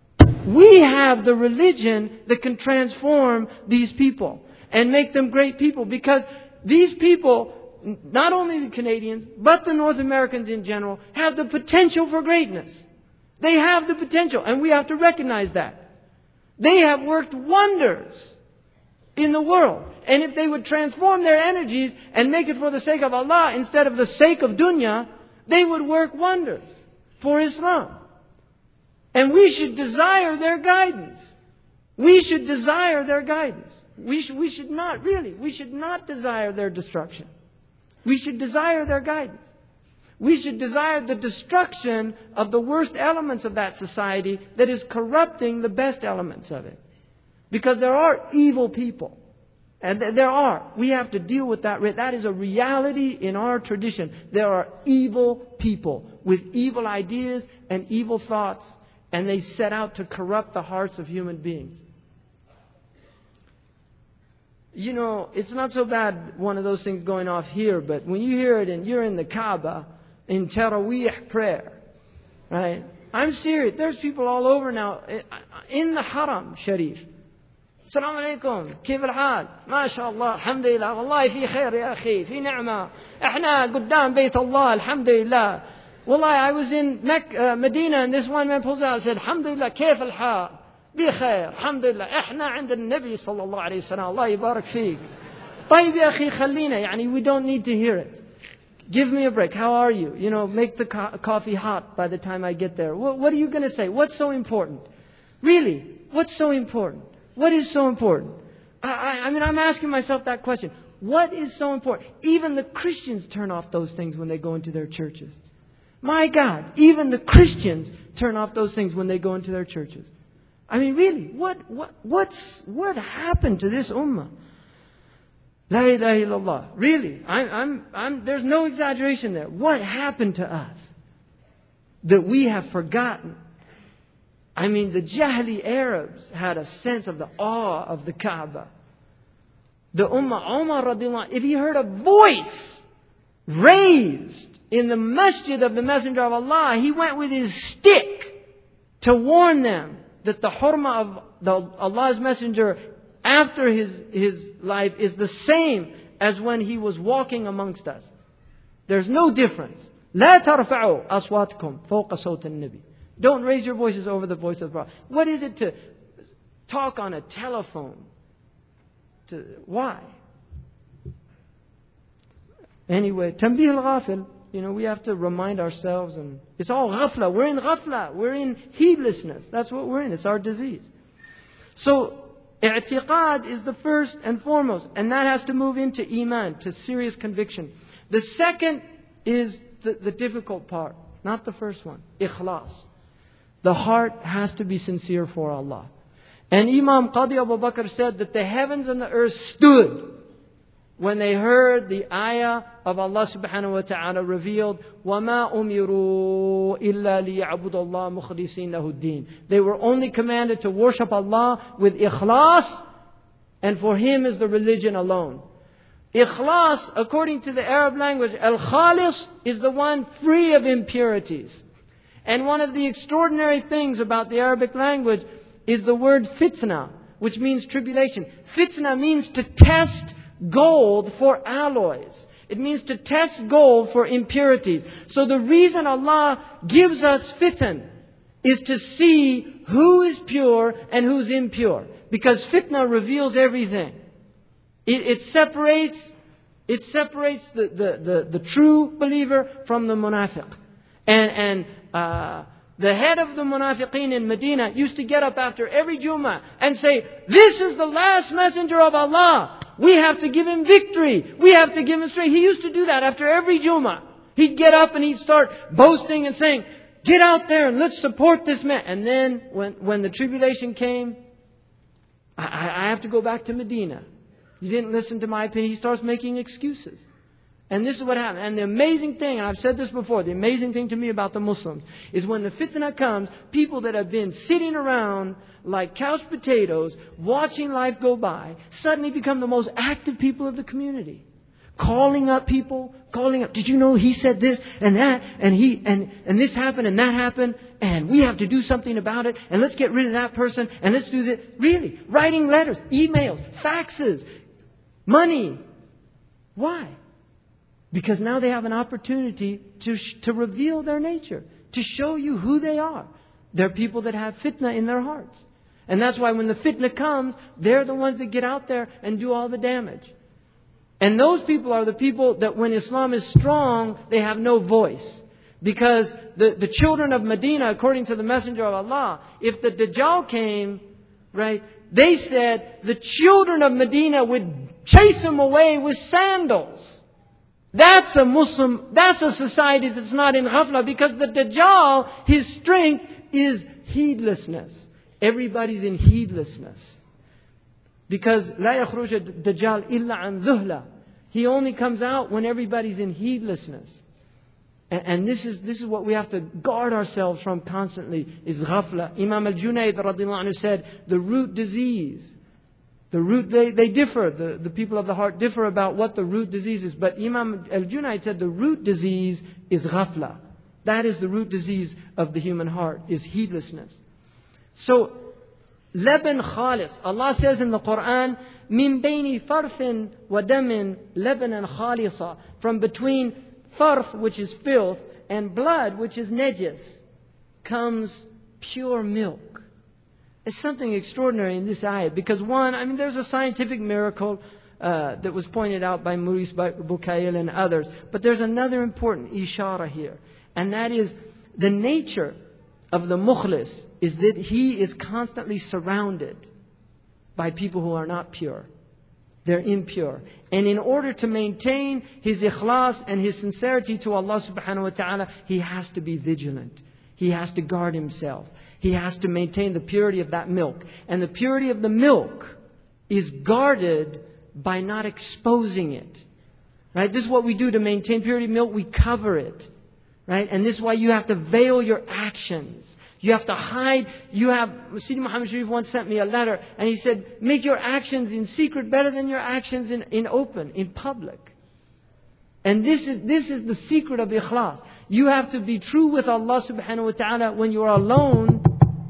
S2: we have the religion that can transform these people and make them great people. Because these people, not only the Canadians, but the North Americans in general, have the potential for greatness. They have the potential, and we have to recognize that. They have worked wonders in the world. And if they would transform their energies and make it for the sake of Allah instead of the sake of dunya, they would work wonders for Islam. And we should desire their guidance. We should desire their guidance. We should, we should not, really, we should not desire their destruction. We should desire their guidance. We should desire the destruction of the worst elements of that society that is corrupting the best elements of it. Because there are evil people. And there are. We have to deal with that. That is a reality in our tradition. There are evil people with evil ideas and evil thoughts. And they set out to corrupt the hearts of human beings. You know, it's not so bad one of those things going off here. But when you hear it and you're in the Kaaba, in Taraweeh prayer, right? I'm serious. There's people all over now in the Haram Sharif. السلام عليكم كيف الحال ما شاء الله الحمد لله والله في خير يا أخي في نعمة احنا قدام بيت الله الحمد لله والله I was in Mecca, uh, Medina and this one man pulls out and said الحمد لله كيف الحال بخير الحمد لله احنا عند النبي صلى الله عليه وسلم الله يبارك فيك طيب يا أخي خلينا يعني we don't need to hear it. Give me a break. How are you? You know, make the co- coffee hot by the time I get there. What, what are you going to say? What's so important? Really, what's so important? What is so important? I, I, I mean, I'm asking myself that question. What is so important? Even the Christians turn off those things when they go into their churches. My God, even the Christians turn off those things when they go into their churches. I mean, really, what, what, what's, what happened to this ummah? La ilaha illallah. Really, I'm, I'm, I'm, there's no exaggeration there. What happened to us that we have forgotten I mean, the Jahili Arabs had a sense of the awe of the Kaaba. The Ummah Umar radiallahu anh, if he heard a voice raised in the masjid of the Messenger of Allah, he went with his stick to warn them that the hurma of the, Allah's Messenger after his, his life is the same as when he was walking amongst us. There's no difference. لا ترفعوا أصواتكم فوق صوت النبي. Don't raise your voices over the voice of the Prophet. What is it to talk on a telephone? To, why? Anyway, tanbih al-ghafil. You know, we have to remind ourselves, and it's all ghafla. We're in ghafla. We're in heedlessness. That's what we're in. It's our disease. So, i'tiqad is the first and foremost, and that has to move into iman, to serious conviction. The second is the, the difficult part, not the first one. Ikhlas. The heart has to be sincere for Allah. And Imam Qadi Abu Bakr said that the heavens and the earth stood when they heard the ayah of Allah subhanahu wa ta'ala revealed, وَمَا أُمِرُوا إِلَّا لِيَعْبُدُ اللَّهَ مُخْلِصِينَ لَهُ الدِّينَ. They were only commanded to worship Allah with ikhlas, and for Him is the religion alone. Ikhlas, according to the Arab language, al-khalis is the one free of impurities. And one of the extraordinary things about the Arabic language is the word fitna, which means tribulation. Fitna means to test gold for alloys. It means to test gold for impurities. So the reason Allah gives us fitan is to see who is pure and who's impure. Because fitna reveals everything. It, it separates, it separates the, the, the, the true believer from the munafiq. And, and uh, the head of the munafiqeen in Medina used to get up after every Jummah and say, this is the last messenger of Allah. We have to give him victory. We have to give him strength. He used to do that after every Jummah. He'd get up and he'd start boasting and saying, get out there and let's support this man. And then when, when the tribulation came, I, I have to go back to Medina. You didn't listen to my opinion. He starts making excuses. And this is what happened. And the amazing thing, and I've said this before, the amazing thing to me about the Muslims is when the fitna comes, people that have been sitting around like couch potatoes, watching life go by, suddenly become the most active people of the community. Calling up people, calling up, did you know he said this and that, and he and, and this happened and that happened, and we have to do something about it, and let's get rid of that person, and let's do this. Really, writing letters, emails, faxes, money. Why? Because now they have an opportunity to, to reveal their nature, to show you who they are. They're people that have fitna in their hearts. And that's why when the fitna comes, they're the ones that get out there and do all the damage. And those people are the people that when Islam is strong, they have no voice. Because the, the children of Medina, according to the Messenger of Allah, if the Dajjal came, right, they said the children of Medina would chase him away with sandals. That's a Muslim, that's a society that's not in ghafla, because the Dajjal, his strength is heedlessness. Everybody's in heedlessness. Because لا يخرج الدجال إلا عن ذهلة. He only comes out when everybody's in heedlessness. And, and this is this is what we have to guard ourselves from constantly, is ghafla. Imam al-Junayd radiallahu anhu said, the root disease, the root, they, they differ, the, the people of the heart differ about what the root disease is. But Imam al-Junayd said the root disease is ghafla. That is the root disease of the human heart, is heedlessness. So, Laban khalis. Allah says in the Quran, min bayni farthin wa damin labanan khalisa. From between farth, which is filth, and blood, which is najis, comes pure milk. It's something extraordinary in this ayah. Because one, I mean, there's a scientific miracle uh, that was pointed out by Maurice Bucaille and others. But there's another important ishara here. And that is the nature of the mukhlis is that he is constantly surrounded by people who are not pure. They're impure. And in order to maintain his ikhlas and his sincerity to Allah subhanahu wa ta'ala, he has to be vigilant. He has to guard himself. He has to maintain the purity of that milk. And the purity of the milk is guarded by not exposing it. Right? This is what we do to maintain purity of milk. We cover it. Right? And this is why you have to veil your actions. You have to hide. You have, Sidi Muhammad Sharif once sent me a letter and he said, make your actions in secret better than your actions in, in open, in public. And this is, this is the secret of ikhlas. You have to be true with Allah subhanahu wa ta'ala when you are alone,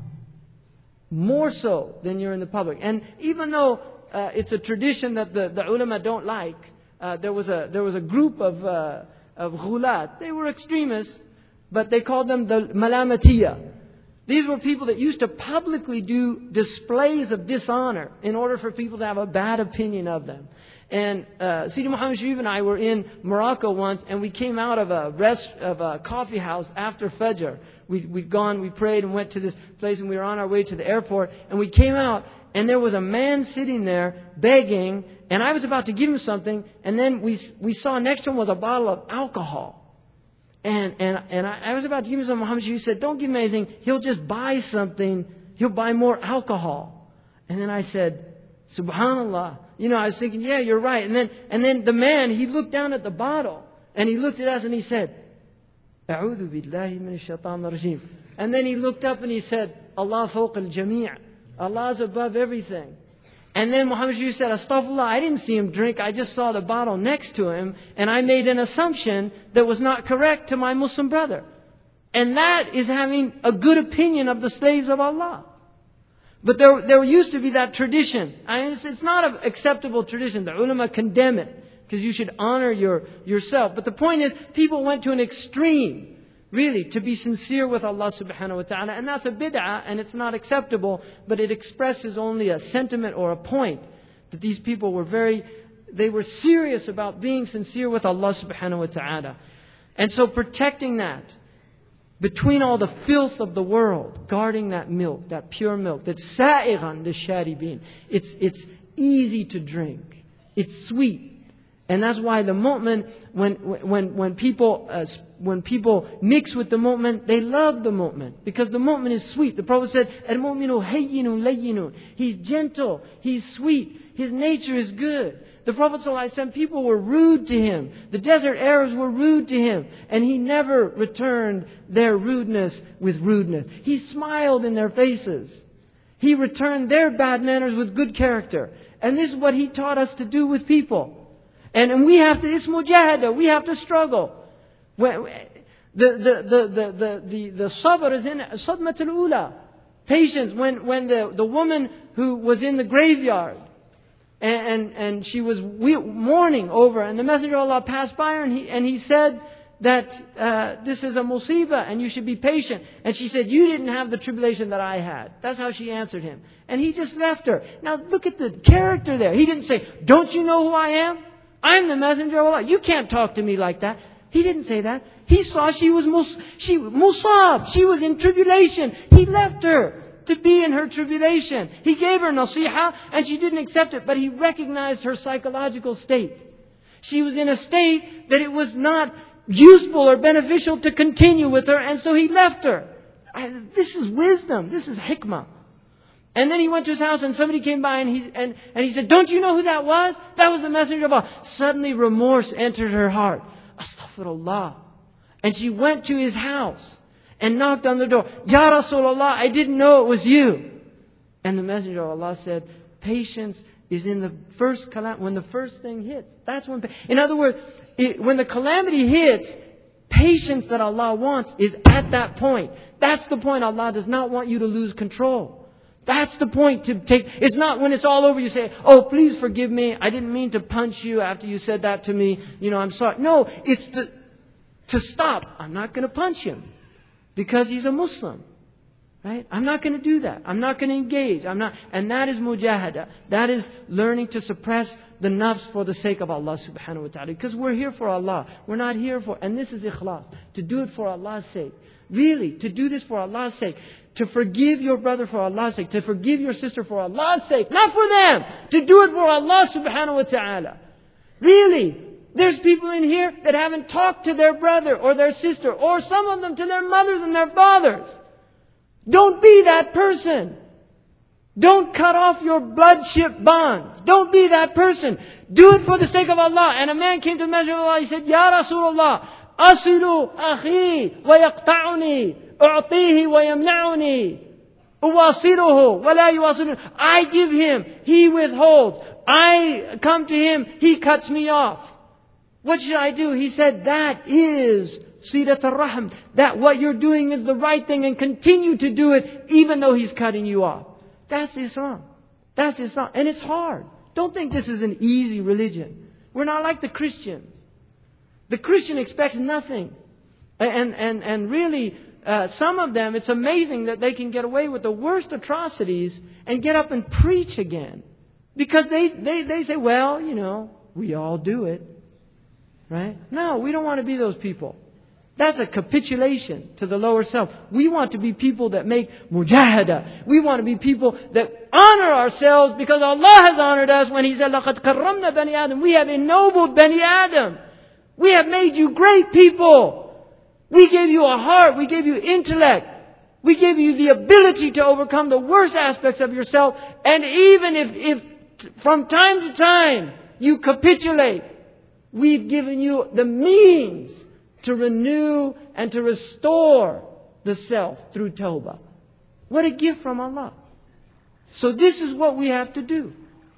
S2: more so than you're in the public. And even though uh, it's a tradition that the, the ulama don't like, uh, there was a there was a group of uh, of ghulat. They were extremists, but they called them the malamatiyah. These were people that used to publicly do displays of dishonor in order for people to have a bad opinion of them. And uh, Sidi Muhammad Sharif and I were in Morocco once, and we came out of a rest of a coffee house after Fajr. We, we'd gone, we prayed, and went to this place, and we were on our way to the airport. And we came out, and there was a man sitting there begging, and I was about to give him something, and then we we saw next to him was a bottle of alcohol. And and and I, I was about to give him some. Muhammad Sharif said, "Don't give him anything. He'll just buy something. He'll buy more alcohol." And then I said, "Subhanallah." You know, I was thinking, yeah, you're right. And then, and then the man, he looked down at the bottle and he looked at us and he said, "A'udhu billahi minash shaitanir rajim." And then he looked up and he said, "Allah fawq al-jami'." Allah's above everything. And then Muhammad Sharif said, "Astaghfirullah, I didn't see him drink. I just saw the bottle next to him and I made an assumption that was not correct to my Muslim brother." And that is having a good opinion of the slaves of Allah. But there, there used to be that tradition. I mean, it's, it's not an acceptable tradition. The ulama condemn it because you should honor your, yourself. But the point is, people went to an extreme, really, to be sincere with Allah subhanahu wa ta'ala. And that's a bid'ah, and it's not acceptable, but it expresses only a sentiment or a point that these people were very, they were serious about being sincere with Allah subhanahu wa ta'ala. And so protecting that, between all the filth of the world, guarding that milk, that pure milk, that's sa'igan lisharibin. It's it's easy to drink. It's sweet, and that's why the mu'min, when when when people uh, when people mix with the mu'min, they love the mu'min because the mu'min is sweet. The Prophet said, "Al-mu'minu hayyinun layyinun." He's gentle. He's sweet. His nature is good. The Prophet ﷺ, people were rude to him. The desert Arabs were rude to him. And he never returned their rudeness with rudeness. He smiled in their faces. He returned their bad manners with good character. And this is what he taught us to do with people. And, and we have to, it's mujahada, we have to struggle. When, the, the, the, the, the, the, the sabr is in sadmat al-ula. Patience, when, when the, the woman who was in the graveyard, And, and, and she was mourning over, and the Messenger of Allah passed by her, and he, and he said that uh, this is a musibah, and you should be patient. And she said, "You didn't have the tribulation that I had." That's how she answered him. And he just left her. Now look at the character there. He didn't say, "Don't you know who I am? I'm the Messenger of Allah. You can't talk to me like that." He didn't say that. He saw she was mus- she, musab. She was in tribulation. He left her to be in her tribulation. He gave her nasiha and she didn't accept it, but he recognized her psychological state. She was in a state that it was not useful or beneficial to continue with her, and so he left her. I, this is wisdom. This is hikmah. And then he went to his house and somebody came by and he, and, and he said, "Don't you know who that was? That was the Messenger of Allah." Suddenly remorse entered her heart. Astaghfirullah. And she went to his house and knocked on the door. "Ya Rasulullah, I didn't know it was you." And the Messenger of Allah said, patience is in the first calamity, when the first thing hits. That's when, in other words, it, when the calamity hits, patience that Allah wants is at that point. That's the point. Allah does not want you to lose control. That's the point to take. It's not when it's all over you say, "Oh, please forgive me. I didn't mean to punch you after you said that to me. You know, I'm sorry." No, it's to, to stop. I'm not going to punch him. Because he's a Muslim, right? I'm not going to do that. I'm not going to engage. I'm not, and that is mujahada. That is learning to suppress the nafs for the sake of Allah subhanahu wa ta'ala. Because we're here for Allah. We're not here for, and this is ikhlas, to do it for Allah's sake. Really, to do this for Allah's sake. To forgive your brother for Allah's sake. To forgive your sister for Allah's sake. Not for them. To do it for Allah subhanahu wa ta'ala. Really. There's people in here that haven't talked to their brother or their sister, or some of them to their mothers and their fathers. Don't be that person. Don't cut off your bloodship bonds. Don't be that person. Do it for the sake of Allah. And a man came to the Messenger of Allah. He said, "Ya Rasulullah, أصل أخي ويقطعني أعطيه ويمنعني أواصله ولا يواصلني. I give him, he withholds. I come to him, he cuts me off. What should I do? He said, that is Silat al-Rahm. That what you're doing is the right thing, and continue to do it even though he's cutting you off. That's Islam. That's Islam. And it's hard. Don't think this is an easy religion. We're not like the Christians. The Christian expects nothing. And, and, and really, uh, some of them, it's amazing that they can get away with the worst atrocities and get up and preach again. Because they, they, they say, well, you know, we all do it. Right? No, we don't want to be those people. That's a capitulation to the lower self. We want to be people that make mujahada. We want to be people that honor ourselves because Allah has honored us when He said, لَقَدْ كَرَّمْنَا بَنِي آدَمَ. We have ennobled Bani Adam. We have made you great people. We gave you a heart. We gave you intellect. We gave you the ability to overcome the worst aspects of yourself. And even if, if from time to time you capitulate, we've given you the means to renew and to restore the self through tawbah. What a gift from Allah. So this is what we have to do.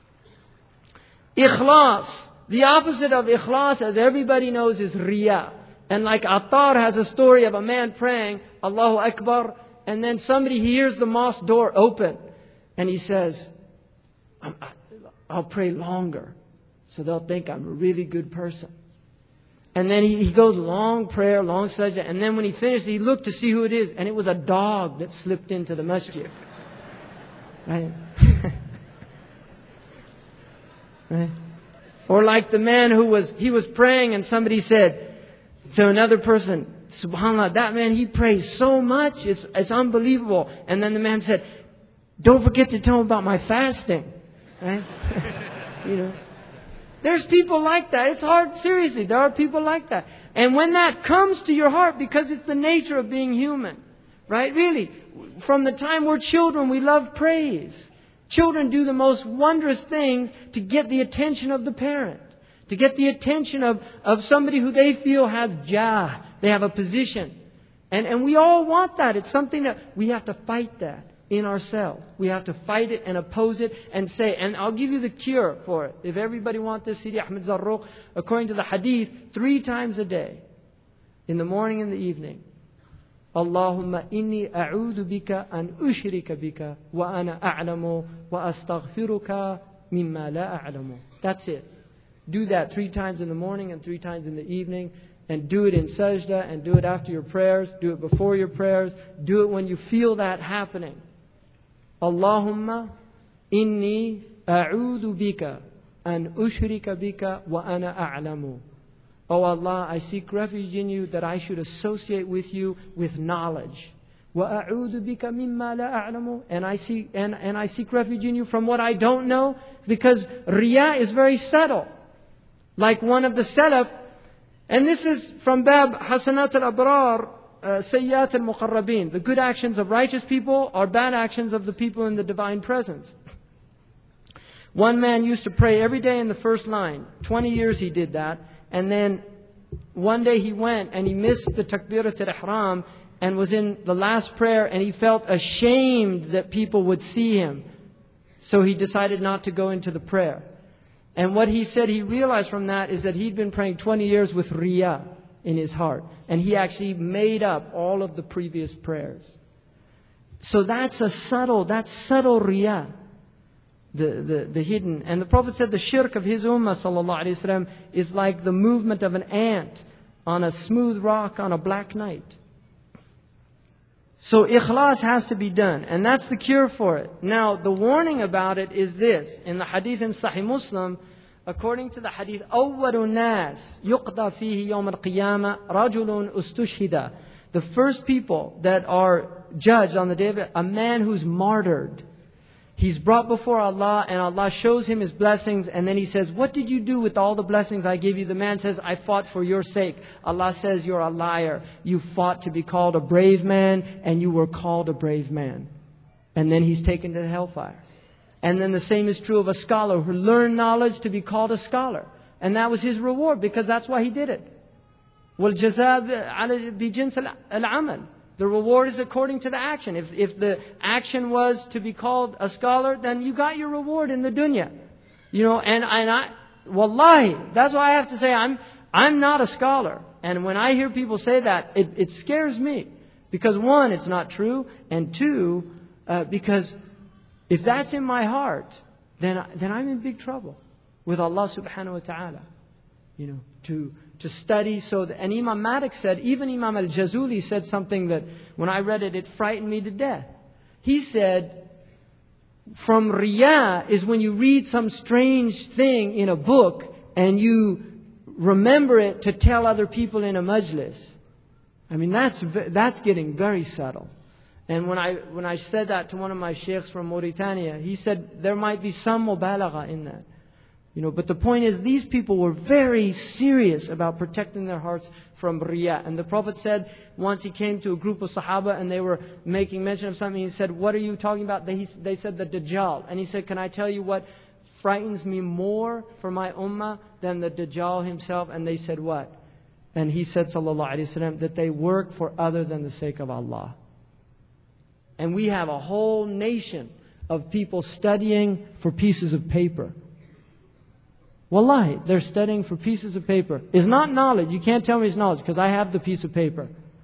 S2: Ikhlas. The opposite of ikhlas, as everybody knows, is riya. And like Attar has a story of a man praying, Allahu Akbar, and then somebody hears the mosque door open. And he says, I'll pray longer, so they'll think I'm a really good person. And then he, he goes long prayer, long sajda. And then when he finished, he looked to see who it is. And it was a dog that slipped into the masjid. Right? Right? Or like the man who was, he was praying and somebody said to another person, SubhanAllah, that man, he prays so much. It's, it's unbelievable. And then the man said, don't forget to tell him about my fasting. Right? You know. There's people like that. It's hard, seriously. There are people like that. And when that comes to your heart, because it's the nature of being human, right? Really, from the time we're children, we love praise. Children do the most wondrous things to get the attention of the parent, to get the attention of, of somebody who they feel has jah, they have a position. And, and we all want that. It's something that we have to fight that in ourselves. We have to fight it and oppose it and say, and I'll give you the cure for it. If everybody wants this, Sidi Ahmed Zarruq, according to the hadith, three times a day, in the morning and the evening, Allahumma inni a'udhu bika an ushrika bika wa ana a'lamu wa astaghfiruka mimma la a'lamu. That's it. Do that three times in the morning and three times in the evening. And do it in sajda and do it after your prayers. Do it before your prayers. Do it when you feel that happening. Allahumma inni a'udhu bika an ushrika bika wa ana a'lamu. Oh Allah, I seek refuge in you that I should associate with you with knowledge. Wa a'udhu bika mimma la a'lamu. And I seek and, and I seek refuge in you from what I don't know, because riya is very subtle. Like one of the salaf, and this is from Bab Hasanat al-Abrar, uh, Sayyat al-Muqarrabin. The good actions of righteous people are bad actions of the people in the divine presence. One man used to pray every day in the first line. twenty years he did that. And then one day he went and he missed the Takbirat al-Ihram and was in the last prayer, and he felt ashamed that people would see him. So he decided not to go into the prayer. And what he said he realized from that is that he'd been praying twenty years with riya in his heart. And he actually made up all of the previous prayers. So that's a subtle, that's subtle riya. The, the, the hidden. And the Prophet said the shirk of his ummah, sallallahu alayhi wasallam, is like the movement of an ant on a smooth rock on a black night. So ikhlas has to be done. And that's the cure for it. Now, the warning about it is this. In the hadith in Sahih Muslim, according to the hadith, أَوَّلُ النَّاسِ يُقْضَى فِيهِ يَوْمَ الْقِيَامَةِ رَجُلٌ أُسْتُشْهِدَ. The first people that are judged on the day of it, a man who's martyred. He's brought before Allah, and Allah shows him His blessings, and then He says, what did you do with all the blessings I gave you? The man says, I fought for your sake. Allah says, you're a liar. You fought to be called a brave man, and you were called a brave man. And then he's taken to the hellfire. And then the same is true of a scholar who learned knowledge to be called a scholar. And that was his reward, because that's why he did it.
S3: وَالْجَزَاء بِجِنْسِ الْعَمَلِ. The reward is according to the action. If, if the action was to be called a scholar, then you got your reward in the dunya. You know, and, and I, wallahi, that's why I have to say I'm, I'm not a scholar. And when I hear people say that, it, it scares me. Because one, it's not true. And two, uh, because if that's in my heart, then, then I'm in big trouble with Allah subhanahu wa ta'ala. You know, to, to study so that, and Imam Malik said, even Imam al-Jazuli said something that when I read it, it frightened me to death. He said, from riyah is when you read some strange thing in a book and you remember it to tell other people in a majlis. I mean, that's, that's getting very subtle. And when I, when I said that to one of my sheikhs from Mauritania, he said there might be some mubalagha in that. You know, but the point is, these people were very serious about protecting their hearts from riyah. And the Prophet said, once he came to a group of Sahaba and they were making mention of something, he said, what are you talking about? They, they said, the Dajjal. And he said, can I tell you what frightens me more for my ummah than the Dajjal himself? And they said, what? And he said, sallallahu alaihi wasallam, that they work for other than the sake of Allah. And we have a whole nation of people studying for pieces of paper. Wallahi, they're studying for pieces of paper. It's not knowledge. You can't tell me it's knowledge because I have the piece of paper.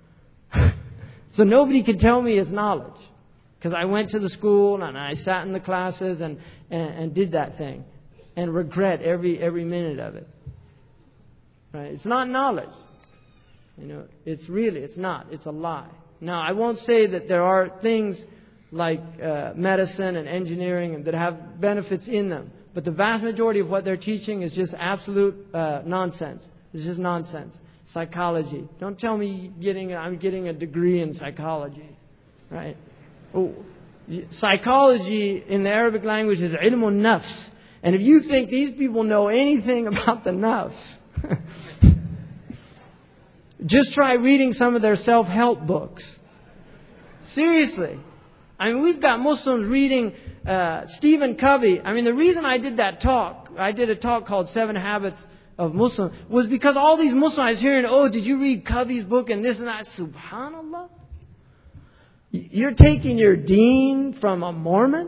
S3: So nobody can tell me it's knowledge. Because I went to the school and I sat in the classes and, and, and did that thing. And regret every every minute of it. Right? It's not knowledge. You know, it's really, it's not. It's a lie. Now, I won't say that there are things like uh, medicine and engineering that have benefits in them. But the vast majority of what they're teaching is just absolute uh, nonsense. It's just nonsense. Psychology. Don't tell me getting I'm getting a degree in psychology. Right? Oh, psychology in the Arabic language is ilmun nafs. And if you think these people know anything about the nafs, just try reading some of their self-help books. Seriously. I mean, we've got Muslims reading uh, Stephen Covey. I mean, the reason I did that talk, I did a talk called Seven Habits of Muslims, was because all these Muslims I was hearing, oh, did you read Covey's book and this and that? Subhanallah. You're taking your deen from a Mormon?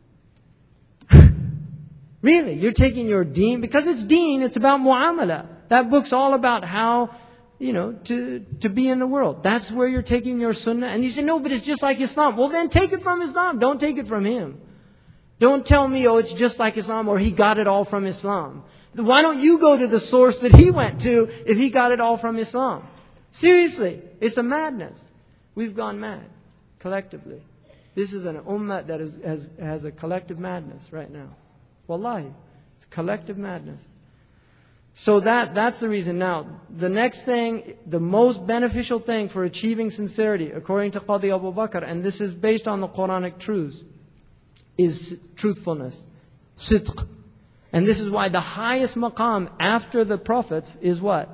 S3: Really? You're taking your deen? Because it's deen, it's about mu'amala. That book's all about how, you know, to, to be in the world. That's where you're taking your sunnah. And you say, no, but it's just like Islam. Well, then take it from Islam. Don't take it from him. Don't tell me, oh, it's just like Islam or he got it all from Islam. Why don't you go to the source that he went to if he got it all from Islam? Seriously, it's a madness. We've gone mad, collectively. This is an ummah that is, has, has a collective madness right now. Wallahi, it's collective madness. So that that's the reason. Now, the next thing, the most beneficial thing for achieving sincerity, according to Qadi Abu Bakr, and this is based on the Quranic truths, is truthfulness, sidq. And this is why the highest maqam after the prophets is what?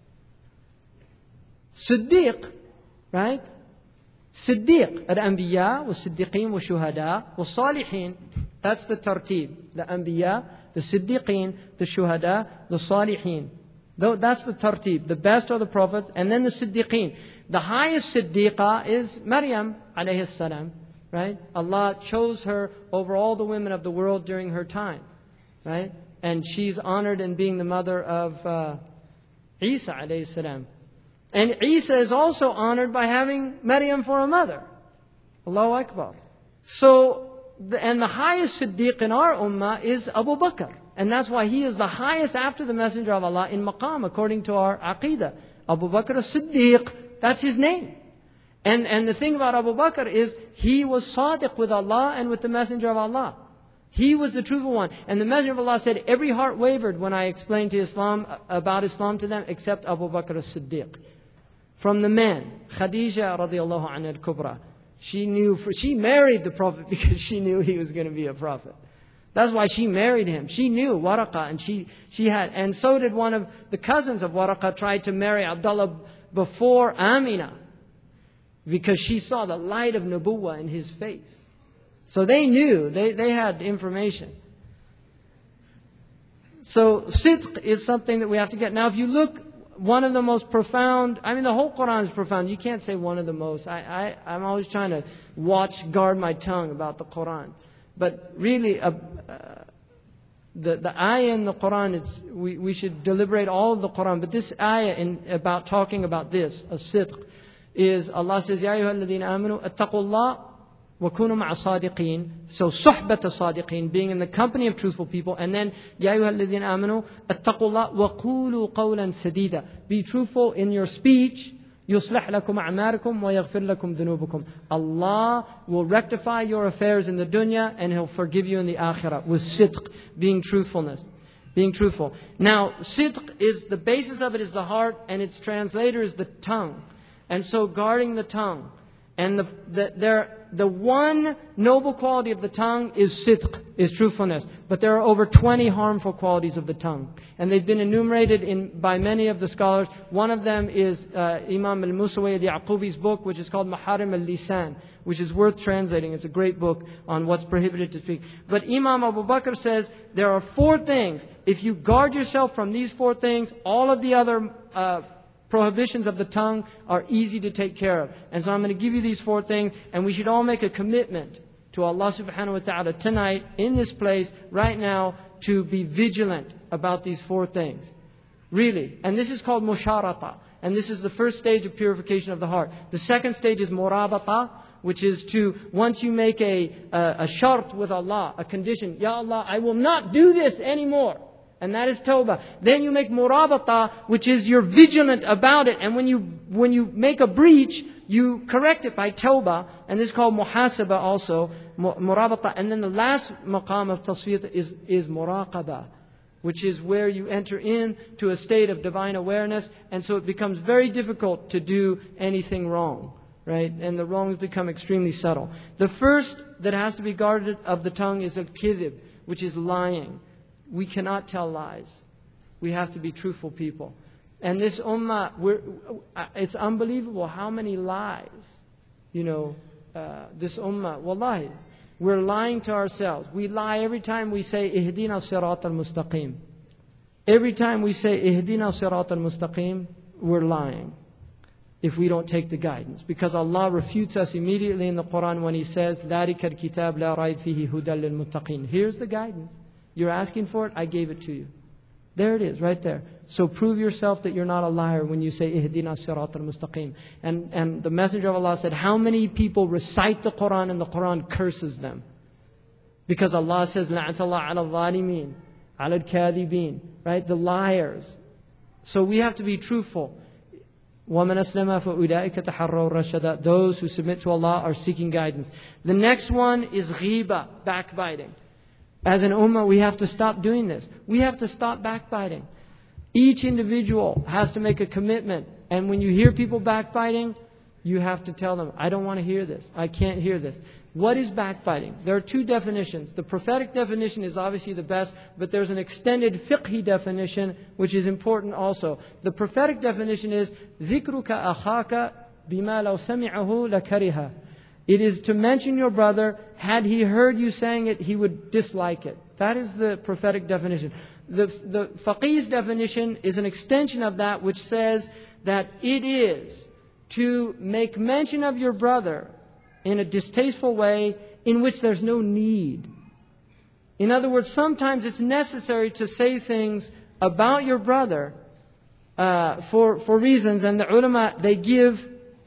S3: Siddiq, right? Siddiq, al-anbiya, wa-siddiqeen, wa-shuhada, wa-salihin. That's the tartib. The anbiya, the siddiqeen, the shuhada, the salihin. That's the tartib. The best are the prophets, and then the siddiqeen. The highest siddiqa is Maryam, alayhi salam, right? Allah chose her over all the women of the world during her time, right? And she's honored in being the mother of uh, Isa, alayhi salam. And Isa is also honored by having Maryam for a mother. Allahu Akbar. So, and the highest Siddiq in our ummah is Abu Bakr. And that's why he is the highest after the Messenger of Allah in maqam, according to our aqidah. Abu Bakr as-Siddiq, that's his name. And, and the thing about Abu Bakr is, he was sadiq with Allah and with the Messenger of Allah. He was the truthful one. And the Messenger of Allah said, every heart wavered when I explained to Islam, about Islam to them, except Abu Bakr as-Siddiq. From the men, Khadija radiallahu anha al-Kubra. She knew, for, she married the Prophet because she knew he was going to be a prophet. That's why she married him. She knew Waraqa, and she, she had, and so did one of the cousins of Waraqa tried to marry Abdullah before Amina, because she saw the light of Nubuwwah in his face. So they knew, they, they had information. So sidq is something that we have to get. Now if you look one of the most profound, I mean the whole Quran is profound. You can't say one of the most. I, I, I'm always trying to watch, guard my tongue about the Quran. But really, uh, uh, the, the ayah in the Quran, it's, we, we should deliberate all of the Quran. But this ayah in, about talking about this, as-sidq, is Allah says, Ya ayyuha alladhina amanu, attaqullah wa kunu ma'a sadiqeen. So, suhbat as-sadiqeen, being in the company of truthful people. And then, Ya ayyuha alladhina amanu, attaqullah wa qulu qawlan sadida. Be truthful in your speech. يُصْلِحْ لَكُمْ أَعْمَالَكُمْ وَيَغْفِرْ لَكُمْ ذُنُوبَكُمْ. Allah will rectify your affairs in the dunya and He'll forgive you in the akhirah with sidq, being truthfulness, being truthful. Now, sidq is, the basis of it is the heart, and its translator is the tongue. And so guarding the tongue. And the, the, there, the one noble quality of the tongue is sidq, is truthfulness. But there are over twenty harmful qualities of the tongue. And they've been enumerated in, by many of the scholars. One of them is uh, Imam al-Musawi al-Yaqubi's book, which is called Maharim al-Lisan, which is worth translating. It's a great book on what's prohibited to speak. But Imam Abu Bakr says there are four things. If you guard yourself from these four things, all of the other uh, prohibitions of the tongue are easy to take care of. And so I'm going to give you these four things, and we should all make a commitment to Allah subhanahu wa ta'ala tonight, in this place, right now, to be vigilant about these four things. Really. And this is called musharata. And this is the first stage of purification of the heart. The second stage is murabata, which is to, once you make a, a, a shart with Allah, a condition, Ya Allah, I will not do this anymore. And that is tawbah. Then you make murabata, which is you're vigilant about it. And when you when you make a breach, you correct it by tawbah. And this is called muhasaba also, murabata. And then the last maqam of tasfiyat is, is muraqaba, which is where you enter into a state of divine awareness. And so it becomes very difficult to do anything wrong, right? And the wrongs become extremely subtle. The first that has to be guarded of the tongue is al-kidhib, which is lying. We cannot tell lies. We have to be truthful people. And this ummah, we're, it's unbelievable how many lies, you know, uh, this ummah, wallahi, we're lying to ourselves. We lie every time we say, Ihdina sirat al-mustaqim. Every time we say, Ihdina sirat al-mustaqim, we're lying if we don't take the guidance. Because Allah refutes us immediately in the Quran when He says, ذَلِكَ الْكِتَابِ لَا رَيْبَ فِيهِ هُدًى لِلْمُتَّقِينَ. Here's the guidance. You're asking for it, I gave it to you. There it is, right there. So prove yourself that you're not a liar when you say, Ihdina sirat al-mustaqim. And, and the Messenger of Allah said, how many people recite the Quran and the Quran curses them? Because Allah says, La'atallah ala al-zalimin, ala al-kadhibin, right? The liars. So we have to be truthful. وَمَنْ أَسْلَمَ فَأُولَٰئِكَ تَحَرَّوْا رَشَدًا. Those who submit to Allah are seeking guidance. The next one is ghiba, backbiting. As an ummah, we have to stop doing this. We have to stop backbiting. Each individual has to make a commitment. And when you hear people backbiting, you have to tell them, I don't want to hear this. I can't hear this. What is backbiting? There are two definitions. The prophetic definition is obviously the best, but there's an extended fiqhi definition, which is important also. The prophetic definition is, ذِكْرُكَ أَخَاكَ بِمَا لَوْ سَمِعَهُ لَكَرِهَ. It is to mention your brother, had he heard you saying it, he would dislike it. That is the prophetic definition. The, the faqih's definition is an extension of that, which says that it is to make mention of your brother in a distasteful way in which there's no need. In other words, sometimes it's necessary to say things about your brother uh, for, for reasons, and the ulama, they give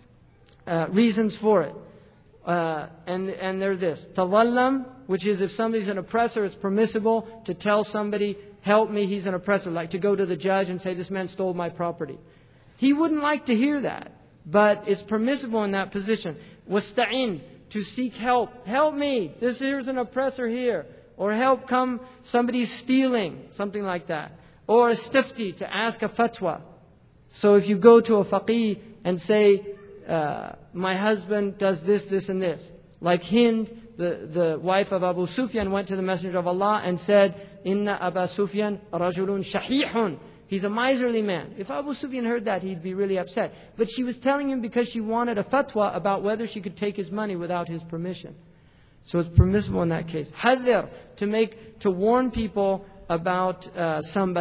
S3: uh, reasons for it. Uh, and, and they're this. Tawallam, which is if somebody's an oppressor, it's permissible to tell somebody, help me, he's an oppressor. Like to go to the judge and say, this man stole my property. He wouldn't like to hear that, but it's permissible in that position. Wasta'in, to seek help. Help me, this here's an oppressor here. Or help come, somebody's stealing, something like that. Or a stifti, to ask a fatwa. So if you go to a faqih and say, Uh, my husband does this, this, and this. Like Hind, the, the wife of Abu Sufyan, went to the Messenger of Allah and said, Inna Aba Sufyan rajulun shahihun. He's a miserly man. If Abu Sufyan heard that, he'd be really upset. But she was telling him because she wanted a fatwa about whether she could take his money without his permission. So it's permissible in that case. Hadir, to make, to warn people about uh, somebody.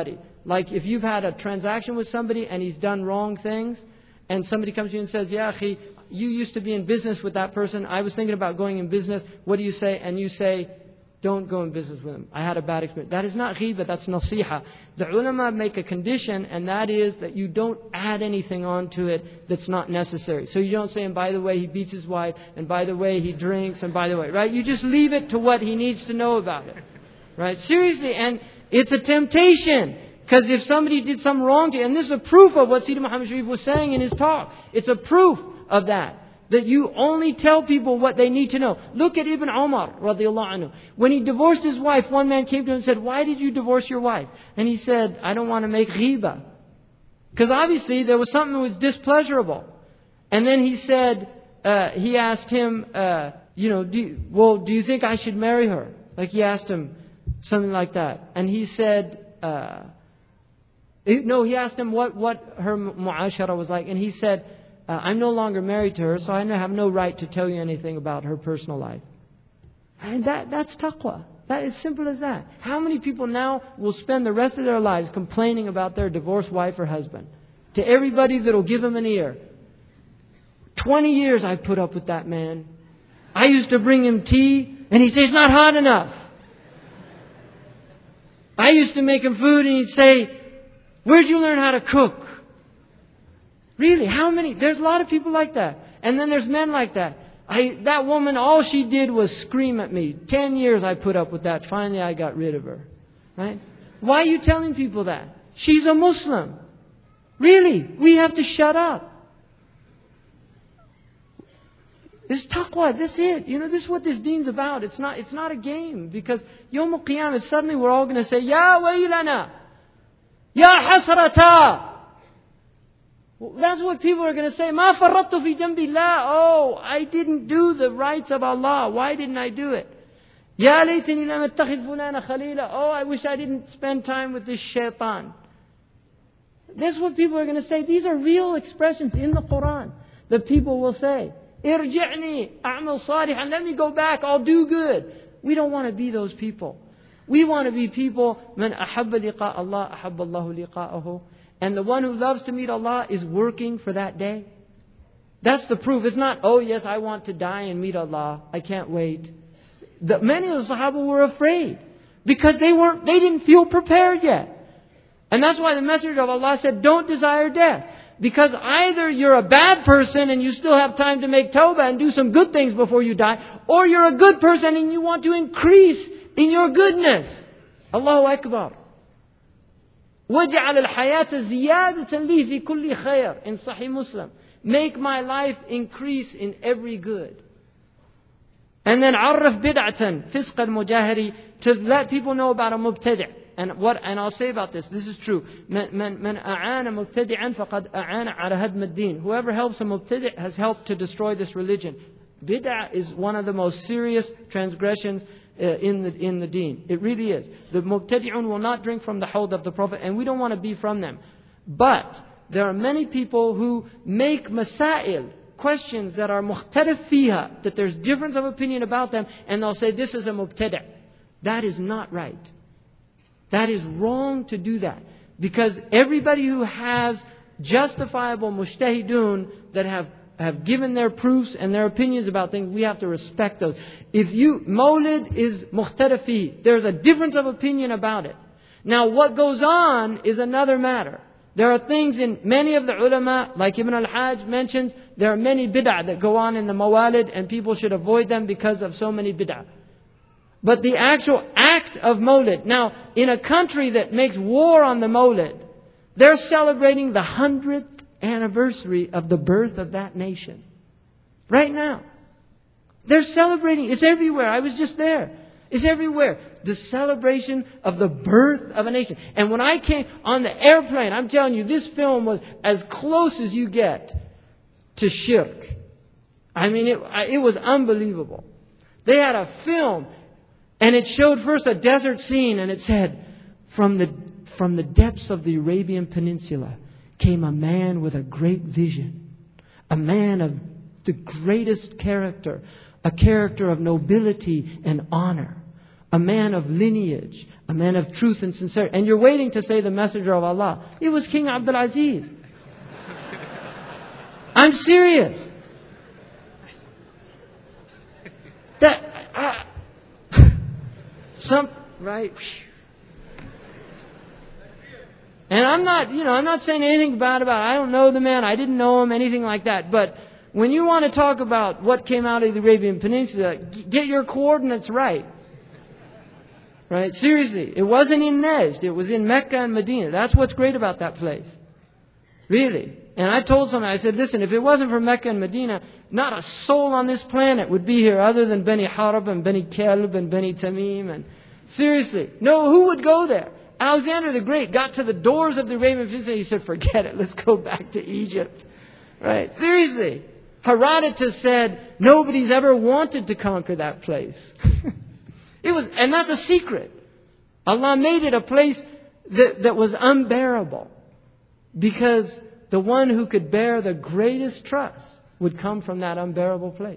S3: like if you've had a transaction with somebody and he's done wrong things, and somebody comes to you and says, "Ya akhi, you used to be in business with that person. I was thinking about going in business. What do you say?" And you say, "Don't go in business with him. I had a bad experience." That is not ghibah, that's nasiha. The ulama make a condition, and that is that you don't add anything onto it that's not necessary. So you don't say, "And by the way, he beats his wife, and by the way, he drinks, and by the way," right? You just leave it to what he needs to know about it. Right? Seriously, and it's a temptation. Because if somebody did something wrong to you, and this is a proof of what Sayyidina Muhammad Sharif was saying in his talk. It's a proof of that. That you only tell people what they need to know. Look at Ibn Umar radiallahu anhu. When he divorced his wife, one man came to him and said, "Why did you divorce your wife?" And he said, "I don't want to make ghibah." Because obviously there was something that was displeasurable. And then he said, uh, he asked him, uh, you know, do you, well, do you think I should marry her? Like he asked him something like that. And he said, uh, no, he asked him what, what her mu'ashara was like. And he said, uh, "I'm no longer married to her, so I have no right to tell you anything about her personal life." And that, that's taqwa. That is simple as that. How many people now will spend the rest of their lives complaining about their divorced wife or husband? To everybody that'll give them an ear. twenty years I put up with that man. I used to bring him tea, and he'd say, "It's not hot enough." I used to make him food, and he'd say, "Where'd you learn how to cook?" Really, how many? There's a lot of people like that. And then there's men like that. I, that woman, all she did was scream at me. Ten years I put up with that. Finally, I got rid of her. Right? Why are you telling people that? She's a Muslim. Really, we have to shut up. This is taqwa, this is it. You know, this is what this deen's about. It's not, it's not a game. Because Yawm al-Qiyamah, suddenly we're all going to say, "Ya waylana, Ya hasrata." Well, that's what people are going to say. "Ma farrattu fi jambillah." Oh, I didn't do the rights of Allah. Why didn't I do it? "Ya laytani lam attakhidh fulana khalila." Oh, I wish I didn't spend time with this shaitan. That's what people are going to say. These are real expressions in the Quran that people will say. "Irji'ni a'mal salihan." Let me go back, I'll do good. We don't want to be those people. We want to be people, "Man ahabba liqa Allah, ahabba Allahu liqa'ahu." And the one who loves to meet Allah is working for that day. That's the proof. It's not, "Oh yes, I want to die and meet Allah. I can't wait." The, many of the Sahaba were afraid. Because they weren't, they didn't feel prepared yet. And that's why the Messenger of Allah said, "Don't desire death." Because either you're a bad person and you still have time to make tawbah and do some good things before you die, or you're a good person and you want to increase in your goodness. Allahu Akbar. وَجَعَلَ الْحَيَاةَ زِيَادَةً لِي فِي كُلِّ خَيْرٍ in Sahih Muslim. Make my life increase in every good. And then عَرَّفْ بِدْعَةً فِسْقَ الْمُجَاهِرِ, to let people know about a mubtadi'. And what? And I'll say about this. This is true. من من من أعان مبتدعا فقد أعان على هدم الدين. Whoever helps a mubtadi' has helped to destroy this religion. Bid'ah is one of the most serious transgressions uh, in the in the deen. It really is. The mubtadi'un will not drink from the hawd of the Prophet, and we don't want to be from them. But there are many people who make masail, questions that are mukhtalif fiha, that there's difference of opinion about them, and they'll say this is a mubtadi'. That is not right. That is wrong to do that. Because everybody who has justifiable mujtahidun that have, have given their proofs and their opinions about things, we have to respect those. If you, Mawlid is mukhtarafi, there's a difference of opinion about it. Now what goes on is another matter. There are things in many of the ulama, like Ibn al-Hajj mentions, there are many bid'ah that go on in the mawalid, and people should avoid them because of so many bid'ah. But the actual act of Mawlid. Now, in a country that makes war on the Mawlid, they're celebrating the hundredth anniversary of the birth of that nation. Right now. They're celebrating. It's everywhere. I was just there. It's everywhere. The celebration of the birth of a nation. And when I came on the airplane, I'm telling you, this film was as close as you get to shirk. I mean, it, it was unbelievable. They had a film. And it showed first a desert scene, and it said, from the, from the depths of the Arabian Peninsula came a man with a great vision. A man of the greatest character. A character of nobility and honor. a man of lineage, a man of truth and sincerity. And you're waiting to say the messenger of Allah. It was King Abdul Aziz. I'm serious. That, uh, some, right? And I'm not, you know, I'm not saying anything bad about it. I don't know the man. I didn't know him, anything like that. But when you want to talk about what came out of the Arabian Peninsula, get your coordinates right. Right? Seriously. It wasn't in Najd. It was in Mecca and Medina. That's what's great about that place. Really. And I told someone, I said, listen, if it wasn't for Mecca and Medina, not a soul on this planet would be here other than Bani Harb and Bani Kalb and Bani Tamim. And seriously. No, who would go there? Alexander the Great got to the doors of the Arabian Peninsula. He said, forget it. Let's go back to Egypt. Right? Seriously. Herodotus said, nobody's ever wanted to conquer that place. It was, and that's a secret. Allah made it a place that, that was unbearable. Because the one who could bear the greatest trust would come from that unbearable place.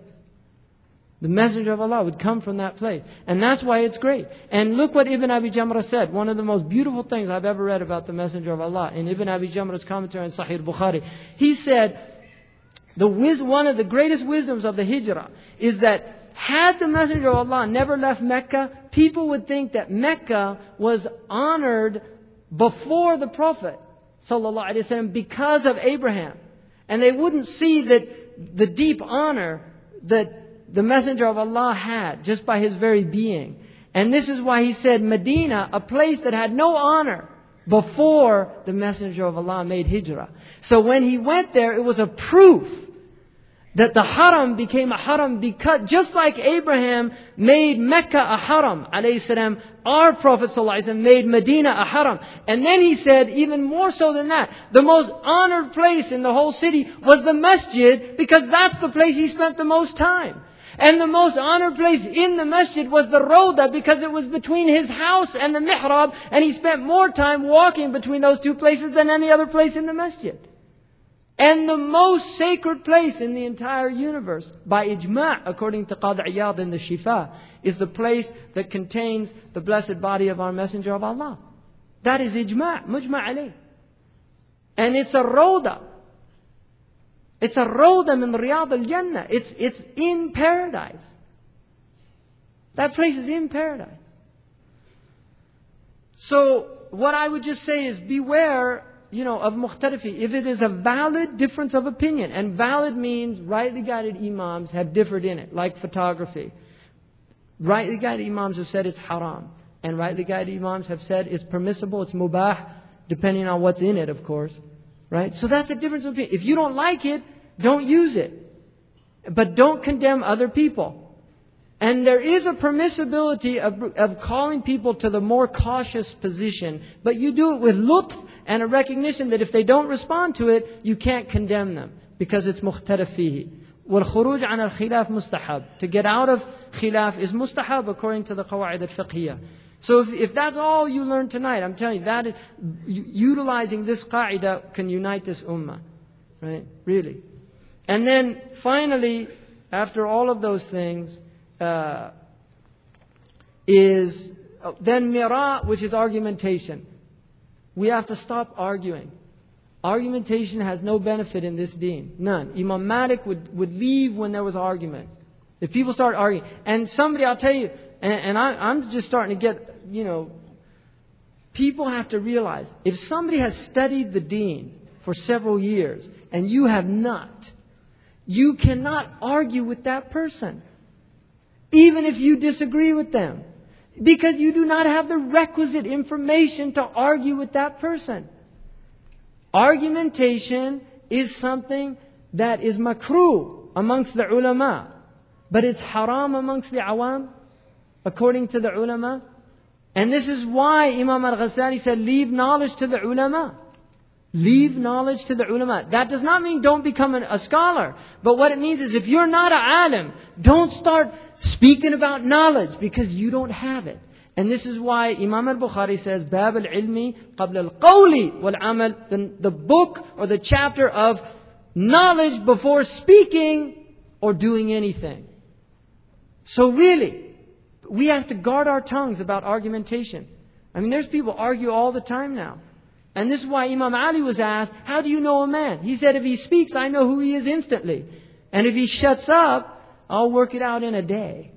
S3: The messenger of Allah would come from that place. And that's why it's great. And look what Ibn Abi Jamrah said. One of the most beautiful things I've ever read about the messenger of Allah. In Ibn Abi Jamrah's commentary on Sahih Bukhari. He said, the wis- one of the greatest wisdoms of the hijrah is that had the messenger of Allah never left Mecca, people would think that Mecca was honored before the Prophet sallallahu alaihi wasallam because of Abraham. And they wouldn't see that the deep honor that the messenger of Allah had just by his very being. And this is why he said Medina, a place that had no honor before the messenger of Allah made hijrah. So when he went there, it was a proof that the haram became a haram because, just like Abraham made Mecca a haram, alayhi salam, our Prophet sallallahu alaihi wasallam made Medina a haram. And then he said, even more so than that, the most honored place in the whole city was the masjid, because that's the place he spent the most time. And the most honored place in the masjid was the Rawda, because it was between his house and the mihrab, and he spent more time walking between those two places than any other place in the masjid. And the most sacred place in the entire universe, by ijma', according to Qadi Iyad in the Shifa, is the place that contains the blessed body of our Messenger of Allah. That is ijma', mujma' alayh. And it's a Rawda. It's a Rawda min Riyad al-Jannah. It's, it's in paradise. That place is in paradise. So, what I would just say is beware, you know, of mukhtalifi. If it is a valid difference of opinion, and valid means rightly guided imams have differed in it, like photography. Rightly guided imams have said it's haram. And rightly guided imams have said it's permissible, it's mubah, depending on what's in it, of course. Right? So that's a difference of opinion. If you don't like it, don't use it. But don't condemn other people. And there is a permissibility of, of calling people to the more cautious position. But you do it with lutf and a recognition that if they don't respond to it, you can't condemn them. Because it's mukhtalaf fihi. وَالْخُرُوجْ عَنَ الْخِلَافِ مُسْتَحَبْ. To get out of khilaf is mustahab according to the qawaid al-fiqhiyah. So if, if that's all you learn tonight, I'm telling you, that is, utilizing this qa'idah can unite this ummah. Right? Really. And then finally, after all of those things, uh, is uh, then mira, which is argumentation. We have to stop arguing. Argumentation has no benefit in this deen. None. Imam Malik would, would leave when there was argument. If people start arguing. And somebody, I'll tell you, and, and I, I'm just starting to get, you know, people have to realize, if somebody has studied the deen for several years, and you have not, you cannot argue with that person. Even if you disagree with them. Because you do not have the requisite information to argue with that person. Argumentation is something that is makruh amongst the ulama. But it's haram amongst the awam, according to the ulama. And this is why Imam al-Ghazali said, leave knowledge to the ulama. Leave knowledge to the ulama. That does not mean don't become an, a scholar. But what it means is if you're not an alim, don't start speaking about knowledge because you don't have it. And this is why Imam al-Bukhari says, Bab al-ilmi qabla al-qawli wal-amal, the, the book or the chapter of knowledge before speaking or doing anything. So really, We have to guard our tongues about argumentation. I mean, there's people argue all the time now. And this is why Imam Ali was asked, how do you know a man? He said, if he speaks, I know who he is instantly. And if he shuts up, I'll work it out in a day.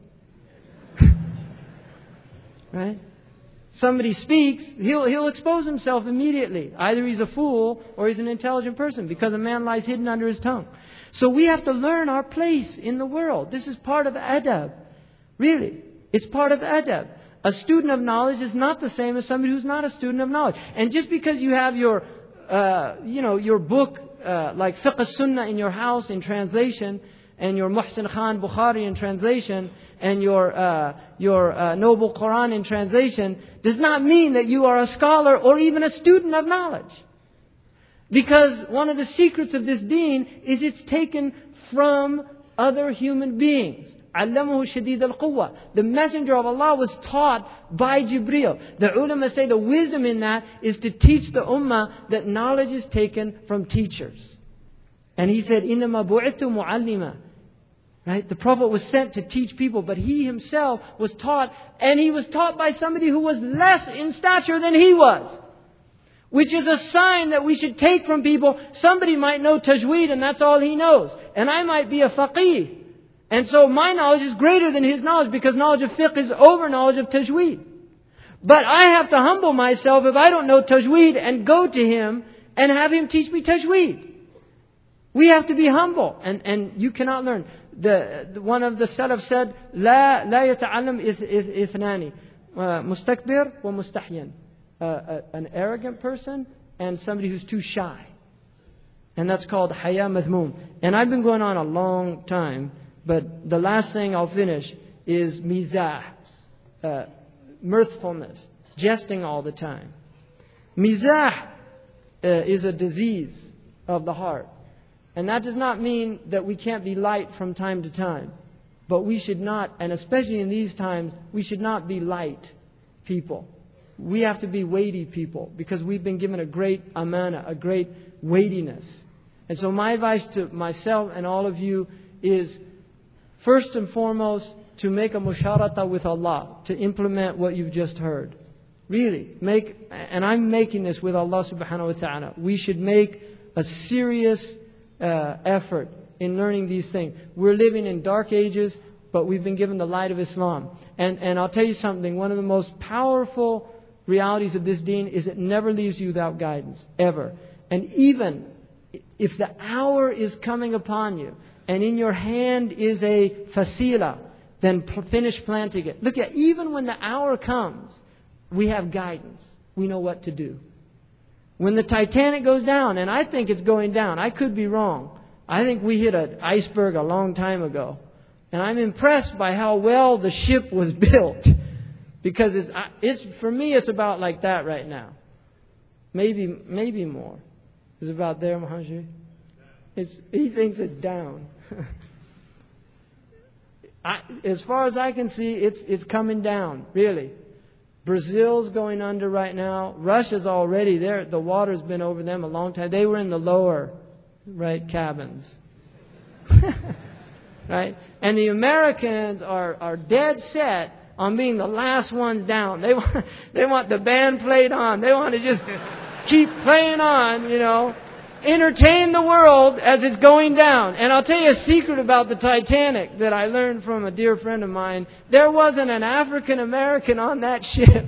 S3: Right? Somebody speaks, he'll, he'll expose himself immediately. Either he's a fool or he's an intelligent person, because a man lies hidden under his tongue. So we have to learn our place in the world. This is part of adab. Really. It's part of adab. A student of knowledge is not the same as somebody who's not a student of knowledge. And just because you have your, uh, you know, your book, uh, like Fiqh Sunnah in your house in translation, and your Muhsin Khan Bukhari in translation, and your uh, your uh, Noble Quran in translation, does not mean that you are a scholar or even a student of knowledge. Because one of the secrets of this deen is it's taken from other human beings. Allamahu shadid al-quwwa. The messenger of Allah was taught by Jibreel. The ulama say the wisdom in that is to teach the ummah that knowledge is taken from teachers. And he said, إِنَّمَا بُعِثْتُ مُعَلِّمًا. Right? The Prophet was sent to teach people, but he himself was taught, and he was taught by somebody who was less in stature than he was. Which is a sign that we should take from people. Somebody might know tajweed and that's all he knows. And I might be a faqih. And so my knowledge is greater than his knowledge, because knowledge of fiqh is over knowledge of tajweed. But I have to humble myself if I don't know tajweed and go to him and have him teach me tajweed. We have to be humble, and, and you cannot learn. The, the one of the Salaf said, لا لا يتعلم إثنان مستكبر ومستحيا. An arrogant person and somebody who's too shy. And that's called haya madhmoom. And I've been going on a long time, but the last thing I'll finish is mizah, uh, mirthfulness, jesting all the time. Mizah uh, is a disease of the heart. And that does not mean that we can't be light from time to time. But we should not, and especially in these times, we should not be light people. We have to be weighty people, because we've been given a great amana, a great weightiness. And so my advice to myself and all of you is, first and foremost, to make a musharata with Allah, to implement what you've just heard. Really, make, and I'm making this with Allah subhanahu wa ta'ala. We should make a serious uh, effort in learning these things. We're living in dark ages, but we've been given the light of Islam. And, and I'll tell you something, one of the most powerful realities of this deen is it never leaves you without guidance, ever. And even if the hour is coming upon you, and in your hand is a fasila, then p- finish planting it. Look at, even when the hour comes, we have guidance. We know what to do. When the Titanic goes down, and I think it's going down, I could be wrong. I think we hit an iceberg a long time ago. And I'm impressed by how well the ship was built. Because it's, it's for me, it's about like that right now. Maybe, maybe more. It's about there, Muhammad. It's, he thinks it's down. I, as far as I can see, it's it's coming down, really. Brazil's going under right now. Russia's already there. The water's been over them a long time. They were in the lower, right, cabins. Right? And the Americans are, are dead set on being the last ones down. They want, they want the band played on. They want to just keep playing on, you know. Entertain the world as it's going down. And I'll tell you a secret about the Titanic that I learned from a dear friend of mine. There wasn't an African American on that ship.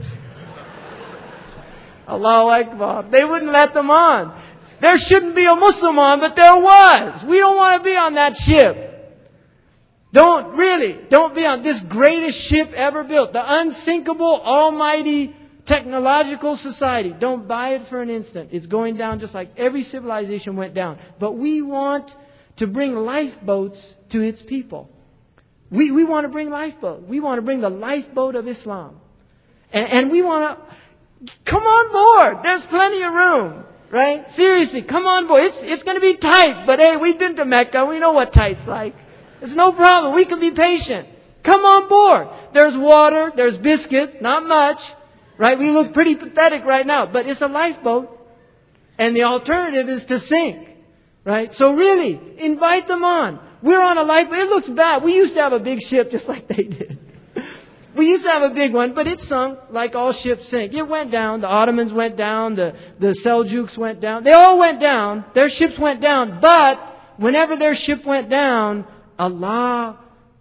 S3: Allahu Akbar. They wouldn't let them on. There shouldn't be a Muslim on, but there was. We don't want to be on that ship. Don't, really, don't be on this greatest ship ever built. The unsinkable, almighty, technological society. Don't buy it for an instant. It's going down just like every civilization went down. But we want to bring lifeboats to its people. We, we want to bring lifeboats. We want to bring the lifeboat of Islam. And, and we want to, come on board. There's plenty of room. Right? Seriously, come on board. It's, it's going to be tight. But hey, we've been to Mecca. We know what tight's like. It's no problem. We can be patient. Come on board. There's water. There's biscuits. Not much. Right? We look pretty pathetic right now, but it's a lifeboat. And the alternative is to sink. Right? So really, invite them on. We're on a lifeboat. It looks bad. We used to have a big ship just like they did. We used to have a big one, but it sunk like all ships sink. It went down. The Ottomans went down. The, the Seljuks went down. They all went down. Their ships went down. But whenever their ship went down, Allah,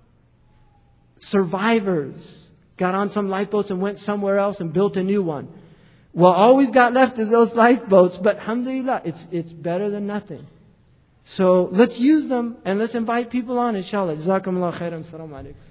S3: survivors, got on some lifeboats and went somewhere else and built a new one. Well, all we've got left is those lifeboats. But alhamdulillah, it's, it's better than nothing. So let's use them and let's invite people on, inshallah. Jazakumullah khairan. Assalamu alaikum.